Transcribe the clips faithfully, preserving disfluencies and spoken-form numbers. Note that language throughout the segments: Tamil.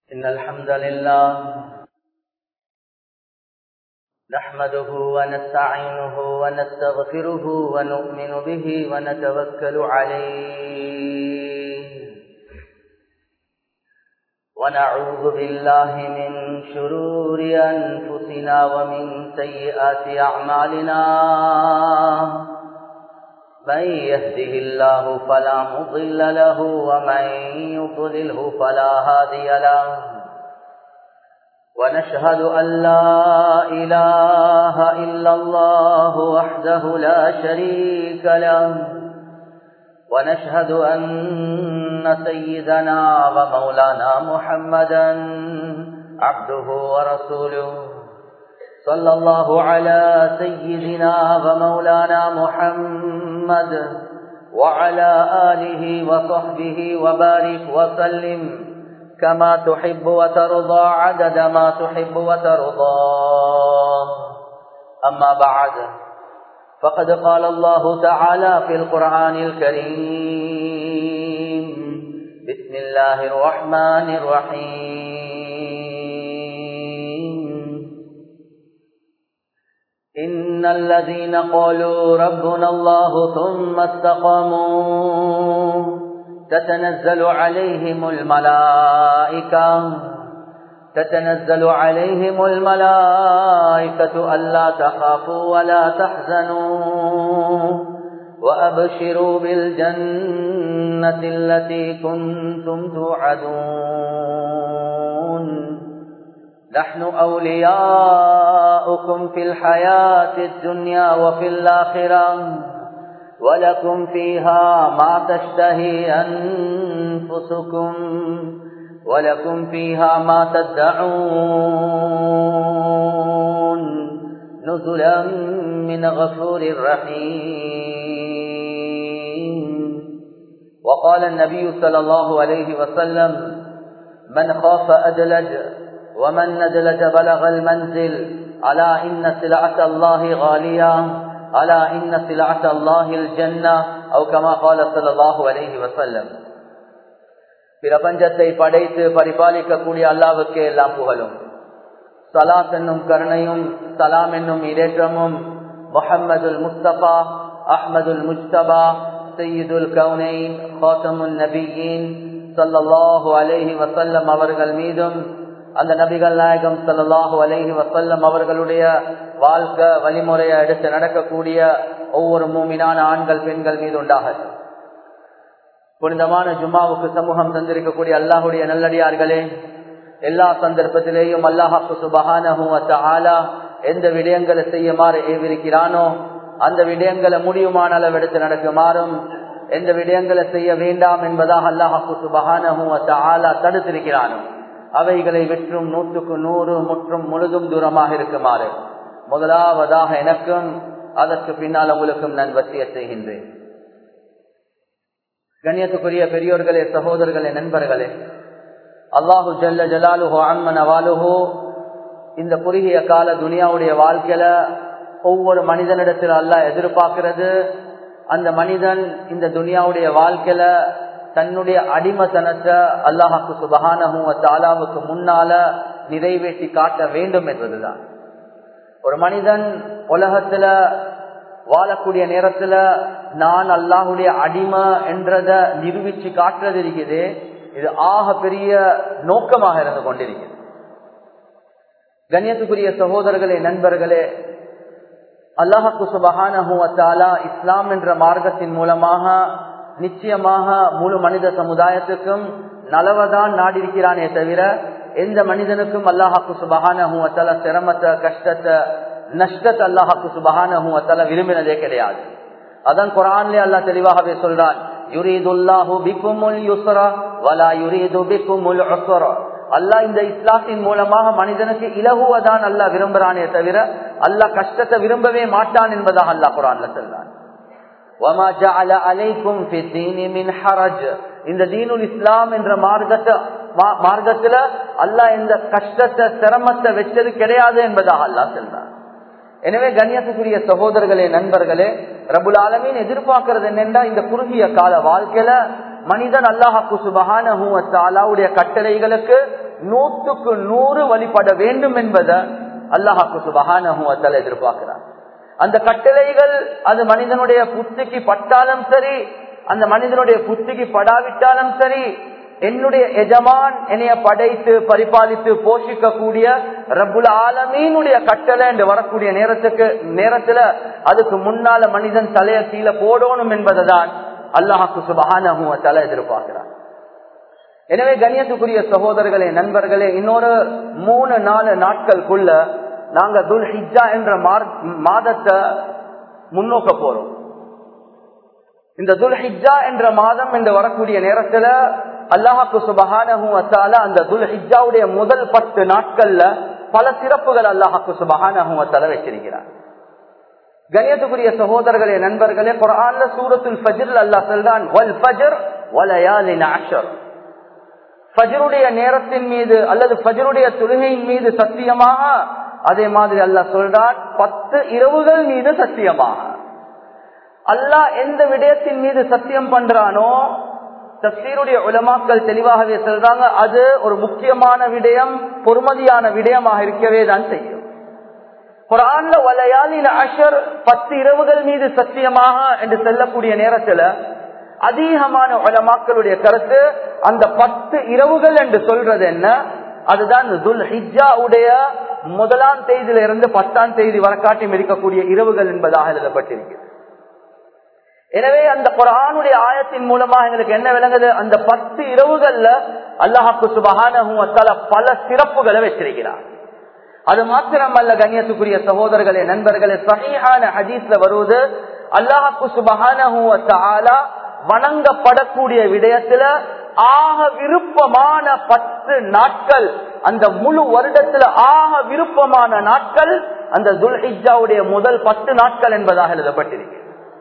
إن الحمد لله نحمده ونستعينه ونستغفره ونؤمن به ونتوكل عليه ونعوذ بالله من شرور أنفسنا ومن سيئات أعمالنا من يهده الله فلا مضل له ومن يضلله فلا هادي له ونشهد أن لا إله إلا الله وحده لا شريك له ونشهد أن سيدنا ومولانا محمدا عبده ورسوله صلى الله على سيدنا ومولانا محمد وعلى آله وصحبه وبارك وسلم كما تحب وترضى عدد ما تحب وترضى. أما بعد فقد قال الله تعالى في القرآن الكريم: بسم الله الرحمن الرحيم. إن الذين قالوا ربنا الله ثم استقاموا تتنزل عليهم الملائكة تتنزل عليهم الملائكة ألا تخافوا ولا تحزنوا وأبشروا بالجنة التي كنتم توعدون نحن أولياؤكم في الحياة الدنيا وفي الآخرة ولكم فيها ما تشتهي أنفسكم ولكم فيها ما تدعون نزلا من غفور رحيم. وقال النبي صلى الله عليه وسلم: من خاف أدلج ومن ندلج بلغ المنزل ألا إن سلعة الله غالية ألا إن سلعة الله الجنة أو كما قال صلى الله عليه وسلم. பிரபஞ்சத்தை படைத்து பரிபாலிக்கக்கூடிய அல்லாஹ்வுக்கே எல்லாம் புகழும். ஸலாத் என்னும் கருணையும் சலாம் என்னும் இரேற்றமும் முஹம்மதுல் முஸ்தபா அஹ்மதுல் முஜ்தபா சய்யிதுல் கௌனைன் காத்தமுன் நபியீன் ஸல்லல்லாஹு அலைஹி வஸல்லம் அவர்கள் மீதும் அந்த நபிகள் நாயகம் ஸல்லல்லாஹு அலைஹி வஸல்லம் அவர்களுடைய வாழ்க்கை வழிமுறையை எடுத்து நடக்கக்கூடிய ஒவ்வொரு மூமினான ஆண்கள் பெண்கள் மீது உண்டாகட்டும். புனிதமான ஜும்மாவுக்கு சமூகம் தந்திருக்கக்கூடிய அல்லாஹுடைய நல்லடியார்களே, எல்லா சந்தர்ப்பத்திலேயும் அல்லாஹ் சுப்ஹானஹு வ தஆலா எந்த விடயங்களை செய்யுமாறு ஏவிருக்கிறானோ அந்த விடயங்களை முடியுமான அளவு எடுத்து நடக்குமாறும், எந்த விடயங்களை செய்ய வேண்டாம் என்பதாக அல்லாஹ் சுப்ஹானஹு வ தஆலா தடுத்திருக்கிறானோ அவைகளை வெற்றும் நூற்றுக்கு நூறு முற்றும் முழுதும் தூரமாக இருக்குமாறு முதலாவதாக எனக்கும் அதற்கு பின்னால் உங்களுக்கும் நான் வசியத் செய்கின்றேன். கண்ணியத்துக்குரிய பெரியோர்களே, சகோதரர்களே, நண்பர்களே, அல்லாஹு ஜல்ல ஜலாலுஹு அம்ம நவாலுஹு இந்த குறுகிய கால துனியாவுடைய வாழ்க்கையில ஒவ்வொரு மனிதனிடத்தில் அல்லாஹ் எதிர்பார்க்கிறது, அந்த மனிதன் இந்த துனியாவுடைய வாழ்க்கையில தன்னுடைய அடிமத்தனத்தை அல்லாஹ்வுக்கு சுப்ஹானஹு வ தஆலாவுக்கு முன்னால நிறைவேற்றி காட்ட வேண்டும் என்பதுதான். ஒரு மனிதன் உலகத்துல வாழக்கூடிய நேரத்துல நான் அல்லாஹுடைய அடிமை என்றத நிரூபிச்சு காட்டுறது இருக்குது, இது ஆக பெரிய நோக்கமாக இருந்து கொண்டிருக்கிறது. கண்ணியத்துக்குரிய சகோதரர்களே, நண்பர்களே, அல்லாஹ்வுக்கு சுப்ஹானஹு வ தஆலா இஸ்லாம் என்ற மார்க்கத்தின் மூலமாக நிச்சயமாக முழு மனித சமுதாயத்துக்கும் நலவதான் நாடிருக்கிறானே தவிர எந்த மனிதனுக்கும் அல்லாஹ்வுக்கு சுப்ஹானஹு வ தஆலா சிரமத்தை, கஷ்டத்தை, நஷ்டத்தை அல்லாஹ்வுக்கு சுப்ஹானஹு வ தஆலா விரும்பினதே கிடையாது. அதான் குர்ஆன்ல அல்லாஹ் தெளிவாகவே சொல்றான்: யுரீதுல்லாஹு பிக்குமுல் யுஸ்ரா வலா யுரீது பிக்குமுல் உஸ்ரா. அல்லாஹ் இந்த இஸ்லாத்தின் மூலமாக மனிதனுக்கு இலகுவதான் அல்லாஹ் விரும்புறானே தவிர அல்லாஹ் கஷ்டத்தை விரும்பவே மாட்டான் என்பதாக அல்லாஹ் குர்ஆன்ல சொல்றான். وَمَا جَعَلَ عَلَيْكُمْ فِي الدِّينِ مِنْ حَرَجٍ. இந்த தீனுல் இஸ்லாம் என்ற மார்க்கத்தை மார்க்கத்துல அல்லாஹ் இந்த கஷ்டத்தை சிரமத்தை வெச்சது கிடையாது என்பதாக அல்லாஹ் சொல்றான். எனவே கண்ணியத்துக்குரிய சகோதரர்களே, நண்பர்களே, ரப்புல் ஆலமீன் எதிர்பார்க்கிறது என்னென்றா இந்த குறுகிய கால வாழ்க்கையில மனிதன் அல்லாஹ்வுக்கு சுப்ஹானஹு வ தஆலாவுடைய கட்டளைகளுக்கு நூற்றுக்கு நூறு வழிபட வேண்டும் என்பதை அல்லாஹ்வுக்கு சுப்ஹானஹு வ தஆலா எதிர்பார்க்கிறார். அந்த கட்டளைகள் அது மனிதனுடைய புத்திக்கு பட்டாலும் சரி, அந்த மனிதனுடைய புத்திக்கு படாவிட்டாலும் சரி, என்னுடைய எஜமான் என்னைய படைத்து பரிபாலித்து போஷிக்க கூடிய ரப்புல் ஆலமீனுடைய கட்டளை என்று வரக்கூடிய நேரத்துக்கு நேரத்துல அதுக்கு முன்னால மனிதன் தலைய கீழே போடணும் என்பதுதான் அல்லாஹ்வுக்கு சுப்ஹானஹு வ தஆலா எதிர்பார்க்கிறார். எனவே கண்ணியத்துக்குரிய சகோதரர்களே, நண்பர்களே, இன்னொரு மூணு நாலு நாட்களுக்குள்ள நாங்க துல் ஹிஜ்ஜா என்ற மாதத்தை முன்னோக்க போறோம். இந்த துல் ஹிஜ்ஜா என்ற மாதம் என்று வரக்கூடிய நேரத்துல அல்லாஹ்வுக்கு சுப்ஹானஹு வ தஆலா அந்த துல் ஹிஜ்ஜாவுடைய முதல் பத்து நாட்கள்ல பல சிறப்புகள் அல்லாஹ்வுக்கு சுப்ஹானஹு வ தஆலா வச்சிருக்கிறார். கண்ணியத்துக்குரிய சகோதரர்களே, நண்பர்களே, குர்ஆன்ல சூரத்துல் ஃபஜ்ர்ல அல்லாஹ் சொல்றான், வல் ஃபஜ்ர் வ லயாலின் அஷ்ர். ஃபஜ்ருடைய நேரத்தின் மீது அல்லது ஃபஜ்ருடைய தொழுகையின் மீது சத்தியமாக, அதே மாதிரி அல்லாஹ் சொல்றான் பத்து இரவுகள் மீது சத்தியமாக. அல்லாஹ் எந்த விடயத்தின் மீது சத்தியம் பண்றானோ தஃசீருடைய உலமாக்கள் தெளிவாகவே சொல்றாங்க, அது ஒரு முக்கியமான விடயம், பொறுமதியான விடயமாக இருக்கவே தான் செய்யும். குர்ஆன்ல வலயாலின் அஷ்ர் பத்து இரவுகள் மீது சத்தியமாக என்று சொல்லக்கூடிய நேரத்துல அதிகமான உலமாக்களுடைய கருத்து அந்த பத்து இரவுகள் என்று சொல்றது என்ன, அதுதான் துல் ஹிஜ்ஜாவுடைய முதலாம் தேதியில இருந்து பத்தாம் தேதி வரக்காட்டியும் இருக்கக்கூடிய இரவுகள் என்பதாக எழுதப்பட்டிருக்கிறது. எனவே அந்த குர்ஆனுடைய ஆயத்தின் மூலமா எங்களுக்கு என்ன விளங்குது, அந்த பத்து இரவுகள்ல அல்லாஹ்வுக்கு சுப்ஹானஹு வ தஆலா பல சிறப்புகளை வச்சிருக்கிறார். அது மாத்திரமல்ல கண்ணியத்துக்குரிய சகோதரர்களே, நண்பர்களே, ஸஹீஹான ஹதீஸ்ல வருவது அல்லாஹ்வுக்கு சுப்ஹானஹு வ தஆலா வணங்கப்படக்கூடிய விடயத்துல ஆக விருப்பமான பத்து நாட்கள், அந்த முழு வருடத்துல ஆக விருப்பமான நாட்கள் அந்த துல் ஹிஜ்ஜாவுடைய முதல் பத்து நாட்கள் என்பதாக எழுதப்பட்டிருக்கிறது.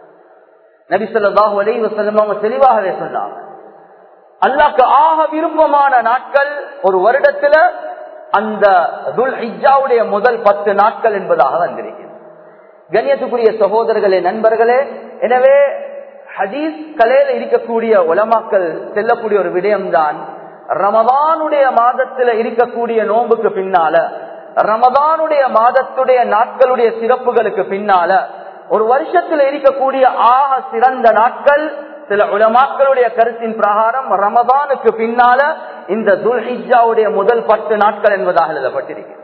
நபி ஸல்லல்லாஹு அலைஹி வஸல்லம் அவங்க தெளிவாகவே சொன்னாங்க, அல்லாஹ்க்கு ஆக விருப்பமான நாட்கள் ஒரு வருடத்துல அந்த துல் ஹிஜ்ஜாவுடைய முதல் பத்து நாட்கள் என்பதாக வந்திருக்கிறது. கண்ணியத்துக்குரிய சகோதரர்களே, நண்பர்களே, எனவே ஹதீஸ் கலையில இருக்கக்கூடிய உலமாக்கள் செல்லக்கூடிய ஒரு விடயம்தான், ரமதானுடைய மாதத்துல இருக்கக்கூடிய நோன்புக்கு பின்னால, ரமதானுடைய மாதத்துடைய நாட்களுடைய சிறப்புகளுக்கு பின்னால ஒரு வருஷத்துல இருக்கக்கூடிய ஆக சிறந்த நாட்கள் சில உலமாக்களுடைய கருத்தின் பிரகாரம் ரமதானுக்கு பின்னால இந்த துல் ஹிஜ்ஜாவுடைய முதல் பத்து நாட்கள் என்பதாக எழுதப்பட்டிருக்கிறது.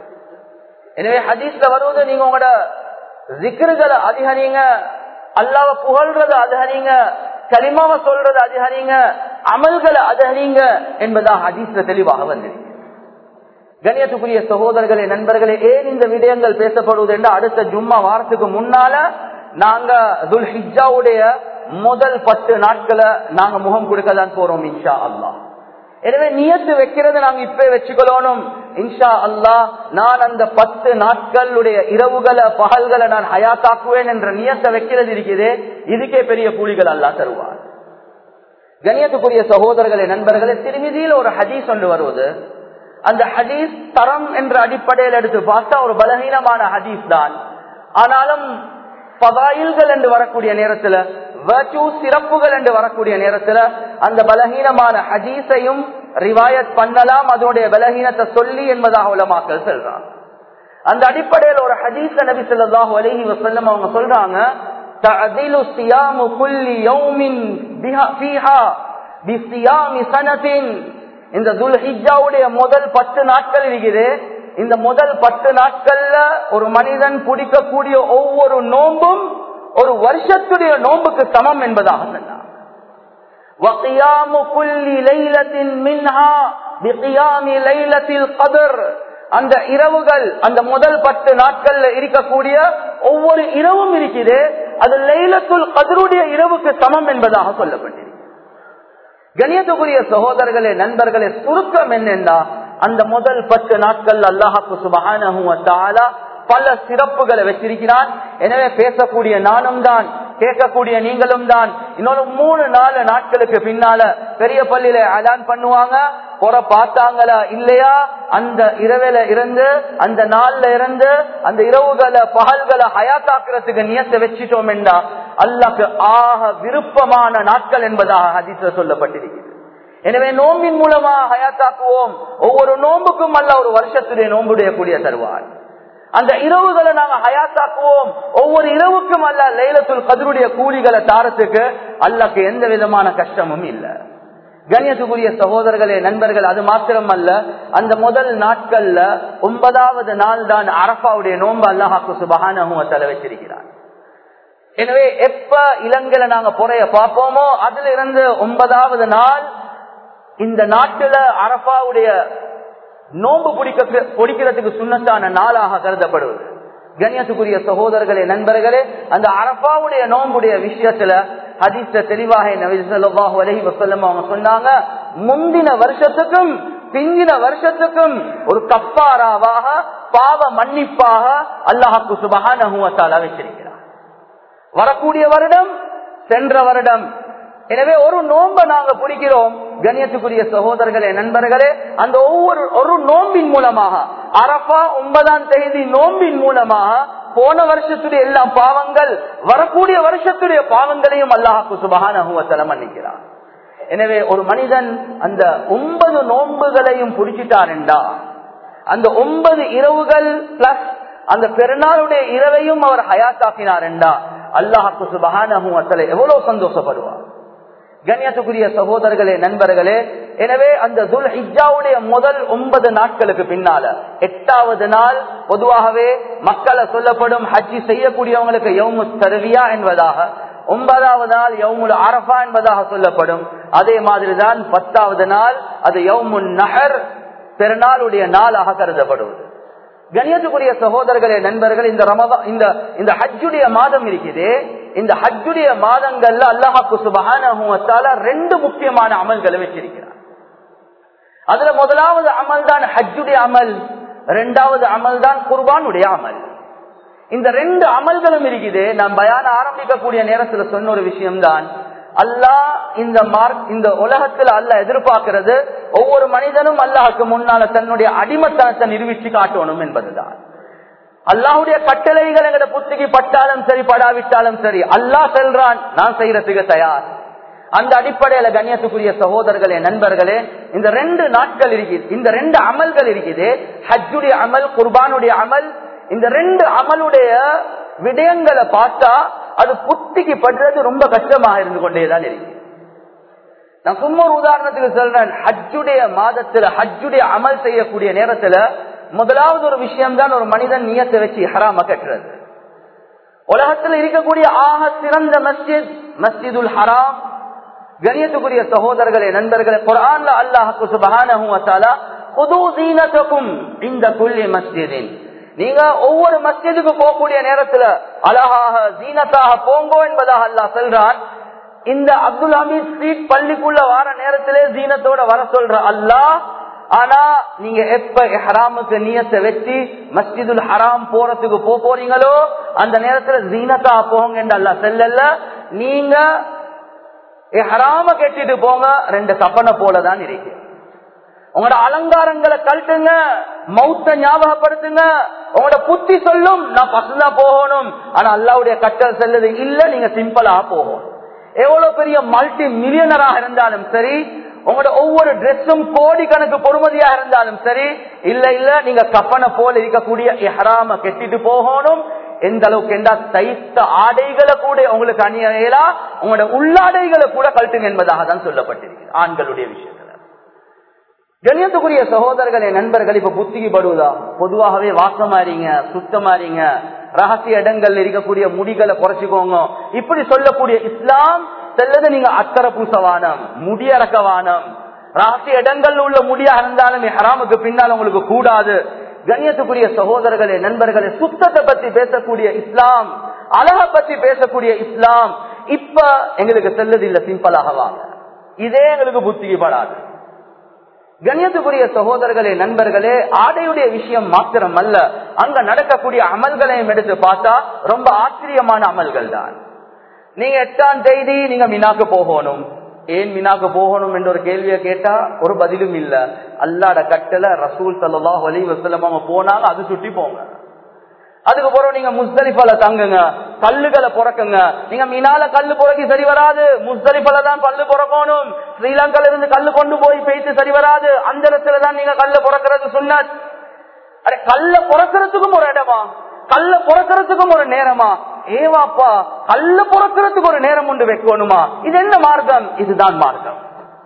எனவே ஹதீஸ்ல வருவது, நீங்க உங்களோட ஜிக்ருகளை அதிகரிங்க, அல்லாஹ்வை புகழ்றதை அதிகரிங்க, கலிமாவை சொல்றதை அதிகரிங்க, அமல்களை அதிகரிங்க என்பதாக ஹதீஸ்ல தெளிவாக வந்திருக்கு. கண்ணியத்துக்குரிய சகோதரர்களே, நண்பர்களே, ஏன் இந்த விடயங்கள் பேசப்படுவது என்றால் அடுத்த ஜும்மா வாரத்துக்கு முன்னால நாங்க துல் ஹிஜ்ஜாவுடைய முதல் பத்து நாட்களை நாங்க முகம் கொடுக்கதான் போறோம் இன்ஷா அல்லாஹ். எனவே நியத்து வைக்கிறது நாங்க இப்ப வச்சுக்கொள்ளணும். இன்ஷா அல்லாஹ் நான் அந்த பத்து நாட்களுடைய இரவுகளை பகல்களை நான் ஹயாத்தாக்குவேன் என்ற நியத்தை வைக்கிறது இருக்குது, இதுக்கே பெரிய கூலிகள் அல்லாஹ் தருவார். கண்ணியத்துக்குரிய சகோதரர்களே, நண்பர்களே, திருமிதியில் ஒரு ஹதீஸ் ஒன்று வருவது, அந்த ஹதீஸ் தரம் என்ற அடிப்படையில் எடுத்து பார்த்தா ஒரு பலகீனமான ஹதீஸ் தான். ஆனாலும் பதாயில்கள் என்று வரக்கூடிய நேரத்துல, வர்ச்சு சிறப்புகள் என்று வரக்கூடிய நேரத்துல அந்த பலகீனமான ஹதீஸையும் ரிவாயத் பண்ணலாம், அதனுடைய பலகீனத்தை சொல்லி என்பதாக உலமாக்கள் சொல்றாங்க. அந்த அடிப்படையில் ஒரு ஹதீஸ் நபி ஸல்லல்லாஹு அலைஹி வஸல்லம் அவங்க சொல்றாங்க, தஅதிலு ஸியாமு குல்லி யௌமின் ஃபீஹா பிஸியாமி ஸனத்தின். இந்த துல் ஹிஜ்ஜாவுடைய முதல் பத்து நாட்கள் இருக்குது, இந்த முதல் பத்து நாட்கள்ல ஒரு மனிதன் பிடிக்கக்கூடிய ஒவ்வொரு நோன்பும் ஒரு வருஷத்துடைய நோன்புக்கு சமம் என்பதாக சொன்னார். அந்த இரவுகள், அந்த முதல் பத்து நாட்கள்ல இருக்கக்கூடிய ஒவ்வொரு இரவும் இருக்குது, அது லைலத்துல் கத்ருடைய இரவுக்கு சமம் என்பதாக சொல்லப்பட்டிருக்கு. கண்ணியத்துக்குரிய சகோதரர்களே, நண்பர்களே, சுருக்கம் என்னென்னா அந்த முதல் பத்து நாட்கள் அல்லாஹ்வுக்கு சுப்ஹானஹு வ தஆலா பல சிறப்புகளை வச்சிருக்கிறான். எனவே பேசக்கூடிய நானும் தான் கேட்கக்கூடிய நீங்களும் தான். இன்னொரு மூணு நாலு நாட்களுக்கு பின்னால பெரிய பள்ளியில அதான் பண்ணுவாங்க. பொற பார்த்தாங்களா இல்லையா, அந்த இரவில இருந்து அந்த நாள்ல இருந்து அந்த இரவுகளை பகல்களை ஹயாத்தாக்குறதுக்கு நியத்தை வச்சிட்டோம் என்றா அல்லாஹ்க்கு ஆக விருப்பமான நாட்கள் என்பதாக ஹதீஸ்ல சொல்லப்பட்டிருக்கிறது. எனவே நோம்பின் மூலமா ஹயாத்தாக்குவோம். ஒவ்வொரு நோம்புக்கும் அல்லாஹ் ஒரு வருஷத்துடைய நோம்புடைய கூடிய தருவார். அந்த இரவுகளை நாங்க ஹயாத்தாக்குவோம். ஒவ்வொரு இரவுக்கும் அல்லாஹ் லைலத்துல் கத்ருடைய கூலிகளை தாரத்துக்கு அல்லாஹ்க்கு எந்த விதமான கஷ்டமும் இல்லை. கண்ணியத்துக்குரிய சகோதரர்களே, நண்பர்கள், அது மாத்திரம் அல்ல, அந்த முதல் நாட்கள்ல ஒன்பதாவது நாள் தான் அரஃபாவுடைய நோன்பு அல்லாஹ்க்கு சுப்ஹானஹு வ தஆலா வச்சிருக்கிறார். எனவே எப்ப இலங்கையில நாங்க பொறைய பார்ப்போமோ அதுல இருந்து ஒன்பதாவது நாள் இந்த நாட்டுல அரஃபாவுடைய நோன்பு பிடிக்க பிடிக்கிறதுக்கு சுன்னத்தான நாளாக கருதப்படுவது. கண்ணியத்துக்குரிய சகோதரர்களே, நண்பர்களே, அந்த அரஃபாவுடைய நோன்புடைய விஷயத்துல ஹதீஸ்ல தெளிவாக நபி ஸல்லல்லாஹு அலைஹி வஸல்லம் அவங்க சொன்னாங்க, முந்தின வருஷத்துக்கும் பிந்தின வருஷத்துக்கும் ஒரு கஃபாராவாக பாவ மன்னிப்பாக அல்லாஹ்வுக்கு சுப்ஹானஹு வ தஆலா வச்சிருக்கிறார். வரக்கூடிய வருடம் சென்ற வருடம். எனவே ஒரு நோன்பை நாங்க பிடிக்கிறோம். கண்ணியத்துக்குரிய சகோதரர்களே, நண்பர்களே, அந்த ஒவ்வொரு ஒரு நோம்பின் மூலமாக அரஃபா ஒன்பதாம் தேதி நோம்பின் மூலமாக போன வருஷத்துடைய எல்லா பாவங்கள் வரக்கூடிய வருஷத்துடைய பாவங்களையும் அல்லாஹ்வுக்கு சுப்ஹானஹு வ தஆலா மன்னிக்கிறார். எனவே ஒரு மனிதன் அந்த ஒன்பது நோன்புகளையும் பிடிச்சிட்டார் என்றா அந்த ஒன்பது இரவுகள் பிளஸ் அந்த பெருநாளுடைய இரவையும் அவர் ஹயாத்தாக்கினார் என்றா அல்லாஹ்வுக்கு சுப்ஹானஹு வ தஆலா எவ்வளவு சந்தோஷப்படுவார். கண்ணியத்துக்குரிய சகோதரர்களே, நண்பர்களே, எனவே அந்த துல் ஹிஜ்ஜாவுடைய முதல் ஒன்பது நாட்களுக்கு பின்னால எட்டாவது நாள் பொதுவாகவே மக்களை சொல்லப்படும் ஹஜ்ஜி செய்யக்கூடியவங்களுக்கு யௌமு தர்வியா என்பதாக, ஒன்பதாவது நாள் யௌமுல் அரஃபா என்பதாக சொல்லப்படும். அதே மாதிரிதான் பத்தாவது நாள் அது யௌமுன் நஹர் பெருநாளுடைய நாளாக கருதப்படுவது. கண்ணியத்துக்குரிய சகோதரர்களே, நண்பர்கள், இந்த ரமதான் இந்த இந்த ஹஜ்ஜுடைய மாதம் இருக்குது. இந்த ஹஜ்ஜுடைய மாதங்கள்ல அல்லாஹ்வுக்கு சுப்ஹானஹு வ தஆலா ரெண்டு முக்கியமான அமல்களை வச்சிருக்கிறார். அதுல முதலாவது அமல் தான் ஹஜ்ஜுடைய அமல், இரண்டாவது அமல் தான் குர்பானுடைய அமல். இந்த ரெண்டு அமல்களும் இருக்குது. நாம் பயான ஆரம்பிக்கக்கூடிய நேரத்தில் சொன்ன ஒரு விஷயம்தான், அல்லாஹ் இந்த மார்க் இந்த உலகத்தில் அல்லாஹ் எதிர்பார்க்கிறது ஒவ்வொரு மனிதனும் அல்லாஹ்க்கு முன்னால தன்னுடைய அடிமத்தனத்தை நிரூபிச்சு காட்டணும் என்பதுதான். அல்லாஹ்வுடைய கட்டளைகள் எங்கட புத்திக்கு பட்டாலும் சரி படாவிட்டாலும் சரி அல்லாஹ் சொல்றான், நான் செய்யறதுக்கு தயார். அந்த அடிப்படையில கண்ணியத்துக்குரிய சகோதரர்களே, நண்பர்களே, இந்த ரெண்டு நாட்கள் இருக்குது, இந்த ரெண்டு அமல்கள் இருக்குது, ஹஜ்ஜுடைய அமல், குர்பானுடைய அமல். இந்த ரெண்டு அமலுடைய விடயங்களை பார்த்தா அது புத்திக்கு படுறது ரொம்ப கஷ்டமாக இருந்து கொண்டேதான் இருக்கு. நான் சும்மா ஒரு உதாரணத்துக்கு சொல்றேன். ஹஜ்ஜுடைய மாதத்துல ஹஜ்ஜுடைய அமல் செய்யக்கூடிய நேரத்துல முதலாவது ஒரு விஷயம் தான் ஒரு மனிதன் நியத்தை வச்சு ஹராம கட்டுறது. உலகத்தில் இருக்கக்கூடிய ஆக சிறந்த மஸ்ஜித் மஸ்ஜிதுல் ஹராம். கண்ணியத்துக்குரிய சகோதரர்களே, நண்பர்களே, குர்ஆன்ல அல்லாஹ்வுக்கு சுப்ஹானஹு வ தஆலா குது ஸீனதகும் இன்த குல்லி மஸ்ஜிதின், நீங்க ஒவ்வொரு மஸ்ஜிதுக்கு போகக்கூடிய நேரத்துல அழகாக ஜீனத்தாக போங்கோ என்பதாக அல்லாஹ் சொல்றான். இந்த அப்துல் ஹமீத் ஸ்ட்ரீட் பள்ளிக்குள்ள வர நேரத்திலே ஜீனத்தோட வர சொல்ற அல்லாஹ். ஆனா நீங்க எப்ப இஹ்ராமுக்கு நியத்தை வச்சு மஸ்ஜிதுல் ஹராம் போறதுக்கு போறீங்களோ அந்த நேரத்துல ஜீனத்தா போங்க என்று அல்லாஹ் சொல்லல. நீங்க இஹ்ராம கட்டிட்டு போங்க, ரெண்டு கப்பனை போலதான் இருக்கு. உங்களோட அலங்காரங்களை கழட்டுங்க, மௌத்த ஞாபகப்படுத்துங்க. உங்களோட புத்தி சொல்லும் நான் பசந்தா போகணும், ஆனா அல்லாஹ்வுடைய கட்டளை சொல்லுது இல்ல, நீங்க சிம்பிளா போகணும். எவ்வளவு பெரிய மல்டி மில்லியனராக இருந்தாலும் சரி, உங்களோட ஒவ்வொரு டிரெஸ்ஸும் கோடி கணக்கு பொறுமதியா இருந்தாலும் சரி, இல்ல இல்ல நீங்க கப்பனை போல இருக்கக்கூடிய இஹ்ராம கட்டிட்டு போகணும். எந்த அளவுக்கு என்றா தைத்த ஆடைகளை கூட உங்களுக்கு அணியலா, உங்களோட உள்ளாடைகளை கூட கழட்டுங்க என்பதாக தான் சொல்லப்பட்டிருக்கு ஆண்களுடைய விஷயத்துல. கண்ணியத்துக்குரிய சகோதரர்களே, நண்பர்கள், இப்ப புத்திக்கு படுவதா பொதுவாகவே வாசமாறீங்க, சுத்தமாறீங்க, ரகசிய இடங்கள்ல இருக்கக்கூடிய முடிகளை குறைச்சிக்கோங்க இப்படி சொல்லக்கூடிய இஸ்லாம் செல்லது. நீங்க அத்தர பூசவானம், முடியறக்கவானம், ரகசிய இடங்கள்ல உள்ள முடியா இருந்தாலும் ஹராமுக்கு பின்னால் உங்களுக்கு கூடாது. கண்ணியத்துக்குரிய சகோதரர்களே, நண்பர்களே, சுத்தத்தை பத்தி பேசக்கூடிய இஸ்லாம், அழக பத்தி பேசக்கூடிய இஸ்லாம் இப்ப எங்களுக்கு செல்லது இல்ல. சிம்பிளாக வாங்க, இதே எங்களுக்கு புத்திக்கு படாது. கண்ணியத்துக்குரிய சகோதரர்களே, நண்பர்களே, ஆடையுடைய விஷயம் மாத்திரம் அல்ல, அங்க நடக்கக்கூடிய அமல்களையும் எடுத்து பார்த்தா ரொம்ப ஆச்சரியமான அமல்கள் தான். நீங்க எட்டாம் தேதி நீங்க மினாக்கு போகணும். ஏன் மினாக்கு போகணும் என்ற ஒரு கேள்வியை கேட்டா ஒரு பதிலும் இல்ல. அல்லாஹ்ட கட்டளை, ரசூல் ஸல்லல்லாஹு அலைஹி வஸல்லம் அவங்க போனாங்க, அது சுட்டி போங்க. அதுக்கு பிறகு நீங்க முஸ்தலிஃபால தங்குங்க, கல்லுகளை புறக்குங்க. நீங்க மினால கல்லு புறக்கி சரி வராது, முஸ்தலிஃபால தான் கல்லு புறக்கணும். ஸ்ரீலங்கால இருந்து கல்லு கொண்டு போய் பேசி சரி வராது, அந்த இடத்துல தான் நீங்க கல்ல புறக்கிறது சுன்னத். அட கல்ல புறக்கிறதுக்கும் ஒரு இடமா, கல்ல புறக்கிறதுக்கும் ஒரு நேரமா? ஏவாப்பா, கல்ல புறக்கிறதுக்கு ஒரு நேரம் உண்டு வைக்கணுமா? இது என்ன மார்க்கம்? இதுதான் மார்க்கம்.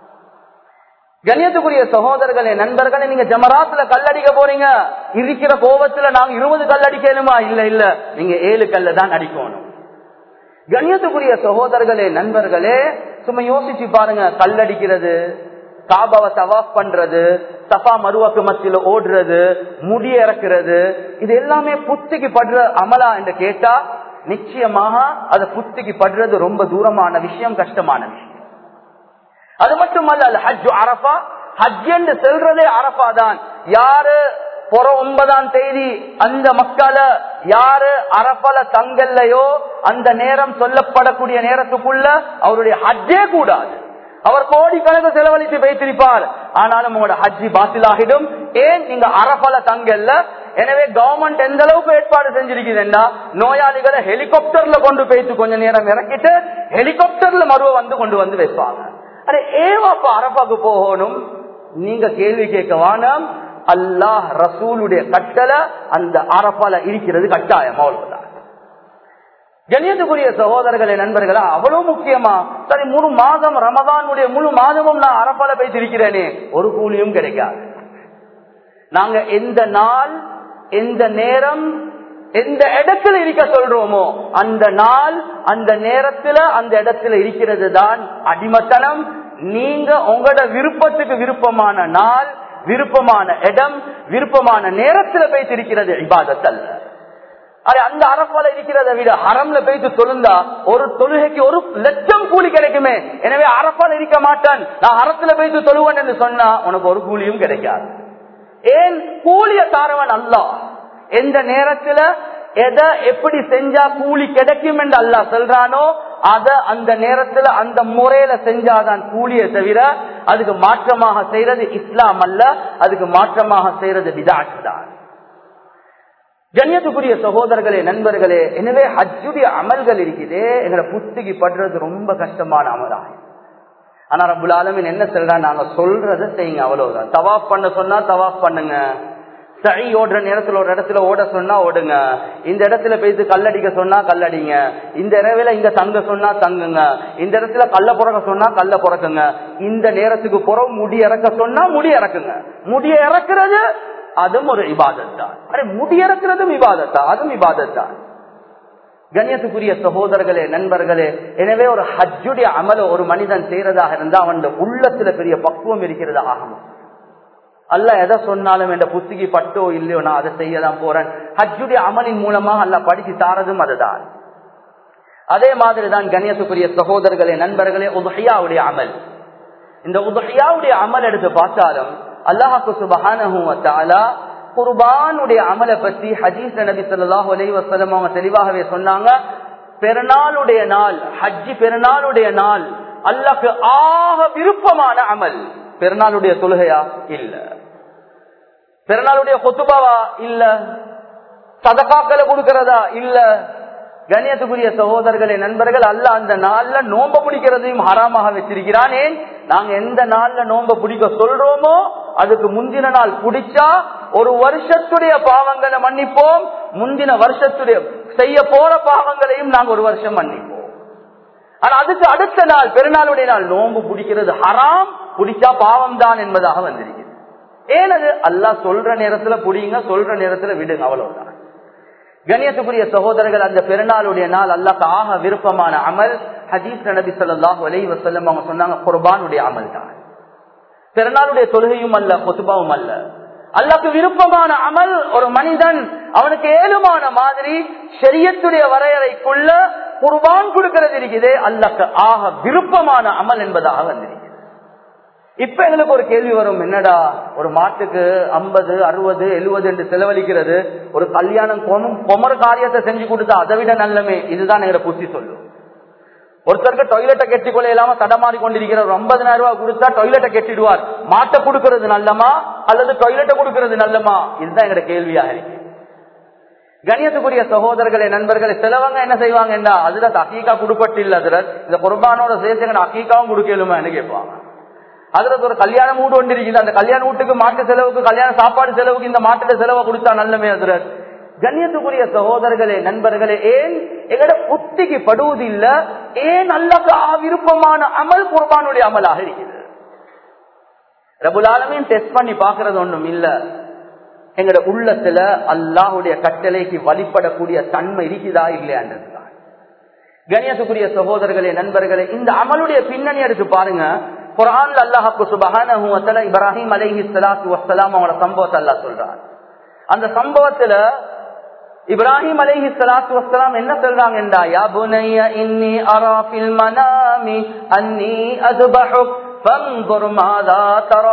கண்ணியத்துக்குரிய சகோதரர்களே, நண்பர்களே, நீங்க ஜமராத்துல கல்லடிக்க போறீங்க, இருக்கிற கோபத்துல நாங்க இருபது கல் அடிக்கணுமா? இல்ல இல்ல, நீங்க ஏழு கல்ல தான் அடிக்கணும். கண்ணியத்துக்குரிய சகோதரர்களே, நண்பர்களே, சும்மா யோசிச்சு பாருங்க. கல்லடிக்கிறது, காபாவை தவாஃப் பண்றது, சஃபா மருவாக்கு மத்தியில ஓடுறது, முடி இறக்குறது, இது எல்லாமே புத்திக்கு படுற அமலா என்று கேட்டா நிச்சயமாக அது புத்திக்கு படுறது ரொம்ப தூரமான விஷயம், கஷ்டமான விஷயம். அது மட்டுமல்ல, ஹஜ் அரஃபா, ஹஜ் என்று செல்றதே அரஃபா தான். யாரு புற ஒன்பதாம் தேதி அந்த மக்களை யாரு அரஃபால தங்கல்லையோ அந்த நேரம் சொல்லப்படக்கூடிய நேரத்துக்குள்ள அவருடைய ஹஜ்ஜே கூடாது. அவர் கோடிக்கணக்கு செலவழித்து வைத்திருப்பார், ஆனாலும் உங்களோட ஹஜ்ஜி பாத்திலாகிடும். ஏன்? நீங்க அரஃபால தங்கல்ல. எனவே கவர்மெண்ட் எந்த அளவுக்கு ஏற்பாடு செஞ்சிருக்குதுன்னா, நோயாளிகளை ஹெலிகாப்டர்ல கொண்டு போயிட்டு கொஞ்ச நேரம் இறக்கிட்டு ஹெலிகாப்டர்ல மறுவ வந்து கொண்டு வந்து வைப்பாங்க. அரே ஏவாப்பா அரஃபாக்கு போகணும்? நீங்க கேள்வி கேட்க வேணாம். அல்லாஹ் ரசூலுடைய கட்டளை அந்த அரஃபால இருக்கிறது கட்டாயம், அவ்வளவுதான். கண்ணியத்துக்குரிய சகோதரர்களே, நண்பர்களா, அவ்வளவு முக்கியமா? சரி, முழு மாதம் ரமதானுடைய முழு மாதமும் நான் அரஃபால பேசியிருக்கிறேனே, ஒரு கூலியும் கிடைக்காது. நாங்க எந்த நாள், எந்த நேரம், எந்த இடத்துல இருக்க சொல்றோமோ அந்த நாள், அந்த நேரத்துல, அந்த இடத்துல இருக்கிறது தான் அடிமத்தனம். நீங்க உங்களோட விருப்பத்துக்கு விருப்பமான நாள், விருப்பமான இடம், விருப்பமான நேரத்துல போயிட்டு இருக்கிறது இபாதத் அல்ல. அது அந்த அரஃபால இருக்கிறத விட ஹரம்ல போயிட்டு தொழுந்தா ஒரு தொழுகைக்கு ஒரு லட்சம் கூலி கிடைக்குமே. எனவே அரஃபால இருக்க மாட்டான், நான் ஹரத்துல போயிட்டு தொழுவேன் என்று சொன்னா உனக்கு ஒரு கூலியும் கிடைக்காது. ஏன்? கூலிய தாரவன் அல்லாஹ். எந்த நேரத்துல எதை எப்படி செஞ்சா கூலி கிடைக்கும் என்று அல்லாஹ் சொல்றானோ அத அந்த நேரத்துல அந்த முறையில செஞ்சாதான் கூலியை தவிர அதுக்கு மாற்றமாக செய்யறது இஸ்லாம் அல்ல, அதுக்கு மாற்றமாக செய்யறது பிதாத் தான். கண்ணியத்துக்குரிய சகோதரர்களே, நண்பர்களே, எனவே ஹஜ்ஜுடைய அமல்கள் இருக்குதே, எங்களை புத்திக்கு படுறது ரொம்ப கஷ்டமான அமலாகும். ஆனா ரப்புல் ஆலமீன் என்ன சொல்றான்? நாங்க சொல்றதை செய்யுங்க, அவ்வளவுதான். தவாஃப் பண்ண சொன்னா தவாஃப் பண்ணுங்க, சை ஓடுற நேரத்துல ஒரு இடத்துல ஓட சொன்னா ஓடுங்க, இந்த இடத்துல போயிட்டு கல்லடிக்க சொன்னா கல்லடிங்க, இந்த இரவுல இங்க தங்க சொன்னா தங்குங்க, இந்த இடத்துல கல்ல புறக்க சொன்னா கல்ல புறக்குங்க, இந்த நேரத்துக்கு புறம் முடி இறக்க சொன்னா முடி இறக்குங்க. முடிய இறக்குறது அதுவும் ஒரு இபாதத் தான். அரே முடி இறக்குறதும் இபாதத் தான், அதுவும் இபாதத் தான். கண்ணியத்துக்குரிய சகோதரர்களே, நண்பர்களே, எனவே ஒரு ஹஜ்ஜுடைய அமல ஒரு மனிதன் செய்யறதாக இருந்தா அவன் உள்ளத்துல பெரிய பக்குவம் இருக்கிறதா ஆகணும். அல்லாஹ் எதை சொன்னாலும் என்ற புத்திக்கு பட்டோ இல்லையோ நான் அதை செய்யதான் போறேன். ஹஜ்ஜுடைய அமலின் மூலமாக அல்லாஹ் படிச்சு தாரதும் அதுதான். அதே மாதிரிதான் கண்ணியத்துக்குரிய சகோதரர்களே, நண்பர்களே, உதுஹியாவுடைய அமல். இந்த உதுஹியாவுடைய அமல் எடுத்து பார்த்தாலும் அல்லாஹ்வுக்கு சுப்ஹானஹு வ தஆலா குர்பானுடைய அமலை பற்றி ஹதீஸ்ல நபி ஸல்லல்லாஹு அலைஹி வஸல்லம் அவங்க தெளிவாகவே சொன்னாங்க. பெருநாளுடைய நாள், ஹஜ்ஜி பெருநாளுடைய நாள் அல்லாஹ்க்கு ஆக விருப்பமான அமல். பெருநாளுடைய தொழுகையா? இல்ல. பெருநாளுடைய குத்துபாவா? இல்ல. சதகாக்களை கொடுக்கிறதா? இல்ல. கண்ணியத்துக்குரிய சகோதரர்களே, நண்பர்கள், அல்லாஹ் அந்த நாள்ல நோம்ப பிடிக்கிறதையும் ஹராமாக வச்சிருக்கிறான். ஏன்? நாங்க எந்த நாள்ல நோம்ப பிடிக்க சொல்றோமோ அதுக்கு முந்தின நாள் பிடிச்சா ஒரு வருஷத்துடைய பாவங்களை மன்னிப்போம், முந்தின வருஷத்துடைய செய்ய போற பாவங்களையும் நாங்க ஒரு வருஷம் மன்னிப்போம். ஆனா அதுக்கு அடுத்த நாள் பெருநாளுடைய நாள் நோம்பு பிடிக்கிறது ஹராம், பிடிச்சா பாவம் தான் என்பதாக வந்திருக்கிறது. ஏனது? அல்லாஹ் சொல்ற நேரத்துல புடிங்க, சொல்ற நேரத்துல விடுங்க, அவ்வளவுதான். கண்ணியத்துக்குரிய சகோதரர்கள், அந்த பெருநாளுடைய நாள் அல்லாஹ்க்கு ஆக விருப்பமான அமல் ஹதீஸ்ல நபி ஸல்லல்லாஹு அலைஹி வஸல்லம் அவங்க சொன்னாங்க குர்பானுடைய அமல் தான். பெருநாளுடைய தொழுகையும் அல்ல, குத்பாவும் அல்ல. அல்லாஹ்க்கு விருப்பமான அமல் ஒரு மனிதன் அவனுக்கு ஏழுமான மாதிரி ஷரியத்துடைய வரையறைக்குள்ள குர்பான் கொடுக்கிறது இருக்குது, அல்லாஹ்க்கு ஆக விருப்பமான அமல் என்பதாக வந்திருக்கு. இப்ப எங்களுக்கு ஒரு கேள்வி வரும், என்னடா ஒரு மாட்டுக்கு ஐம்பது அறுபது எழுபது என்று செலவழிக்கிறது, ஒரு கல்யாணம் கொமர் காரியத்தை செஞ்சு கொடுத்தா அதை விட நல்லமே, இதுதான் எங்களை புத்தி சொல்லும். ஒருத்தருக்கு டொய்லெட்டை கெட்டிக்கொள்ள இல்லாம தடமாறி கொண்டிருக்கிற ஒரு ஐம்பதாயிரம் ரூபாய் கொடுத்தா டொய்லெட்டை கெட்டிடுவார். மாட்டை கொடுக்கறது நல்லமா அல்லது டொய்லெட்டை கொடுக்கறது நல்லமா? இதுதான் எங்க கேள்வியாக இருக்கு. கணியத்துக்குரிய சகோதரர்களே, நண்பர்களே, சிலவங்க என்ன செய்வாங்கடா, அதுல அக்கீக்கா கொடுப்பட்டு இல்ல, அதுல இந்த குர்பானோட சேர்த்து அக்கீக்காவும் கொடுக்கலுமா கேட்பாங்க. அதுல ஒரு கல்யாண வீடு ஒன்று இருக்குது, அந்த கல்யாண வீட்டுக்கு மாட்டு செலவுக்கு கல்யாண சாப்பாடு செலவுக்கு இந்த மாட்டுல செலவை கொடுத்தா நல்லமே. அதுல கண்ணியத்துக்குரிய சகோதரர்களே, நண்பர்களே, ஏன் எங்கட புத்திக்கு படுவது இல்ல, ஏன் அல்லாஹ்க்கு விருப்பமான அமல் குர்பானுடைய அமலாக இருக்குது. ரப்புல் ஆலமீன் டெஸ்ட் பண்ணி பாக்குறது ஒண்ணும் இல்ல, எங்கட உள்ளத்துல அல்லாஹ்வுடைய கட்டளைக்கு வழிபடக்கூடிய தன்மை இருக்குதா இல்லையான்றதுதான். கண்ணியத்துக்குரிய சகோதரர்களே, நண்பர்களே, இந்த அமலுடைய பின்னணி எடுத்து பாருங்க. குர்ஆன்ல அல்லாஹ் சுப்ஹானஹு வ தஆலா இப்ராஹிம் அலைஹிஸ்ஸலாத்து வஸ்ஸலாம் அவங்களோட சம்பவத்தை அல்லாஹ் சொல்றான். அந்த சம்பவத்துல இப்ராஹிம் அலைஹிஸ்ஸலாத்து வஸ்ஸலாம் என்ன சொல்றாங்கடா, யா புனைய இன்னி அரா ஃபில் மனாமி அன்னி அஸ்பஹுக் ஃபன்ظுர் மாதா தரா.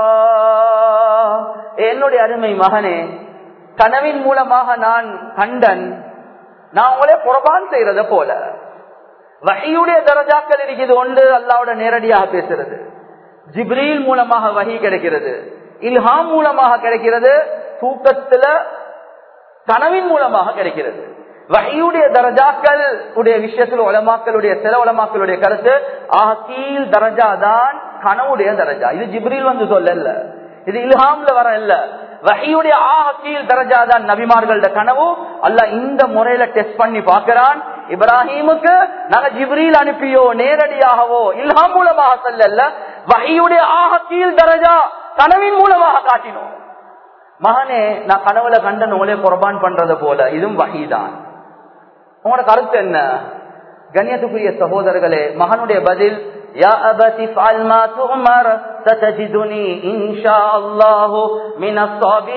என்னுடைய அருமை மகனே, கனவின் மூலமாக நான் கண்டன், நான் உங்களே குர்பான் செய்யறத போல. வஹீயுடைய தரஜாக்கள் இருக்குது, ஒன்று அல்லாஹ்வோட நேரடியாக பேசுறது, ஜிப்ரீல் மூலமாக வஹீ கிடைக்கிறது, இல்ஹாம் மூலமாக கிடைக்கிறது, தூக்கத்துல கனவின் மூலமாக கிடைக்கிறது. வஹீயுடைய தரஜாக்கள் உடைய விஷயத்தில் உலமாக்களுடைய சில உலமாக்களுடைய கருத்து ஆகீல் தரஜா தான் கனவுடைய தரஜா. இது ஜிப்ரீல் வந்து சொல்லல, இது இல்ஹாம்ல வர இல்ல. வஹீயுடைய ஆகீல் தரஜா தான் நபிமார்களோட கனவு. அல்லாஹ் இந்த முறையில டெஸ்ட் பண்ணி பார்க்கிறான். இப்ராஹிமுக்கு நாங்க ஜிப்ரீல் அனுப்பியோ நேரடியாகவோ இல்ஹாம் மூலமாக சொல்லல, வஹீயுடைய ஆகீல் தரஜா கனவின் மூலமாக காட்டினோம். மகனே, நான் கனவுல கண்டன் உங்களே குர்பான் பண்றது போல, இதுவும் வஹீதான். உங்களோட கருத்து என்ன? கண்ணியத்துக்குரிய சகோதரர்களே, மகனுடைய பதில், யா அபதி ஃபஅல் மா துமர் சதஜிதுனி இன்ஷாஅல்லாஹு மினஸ்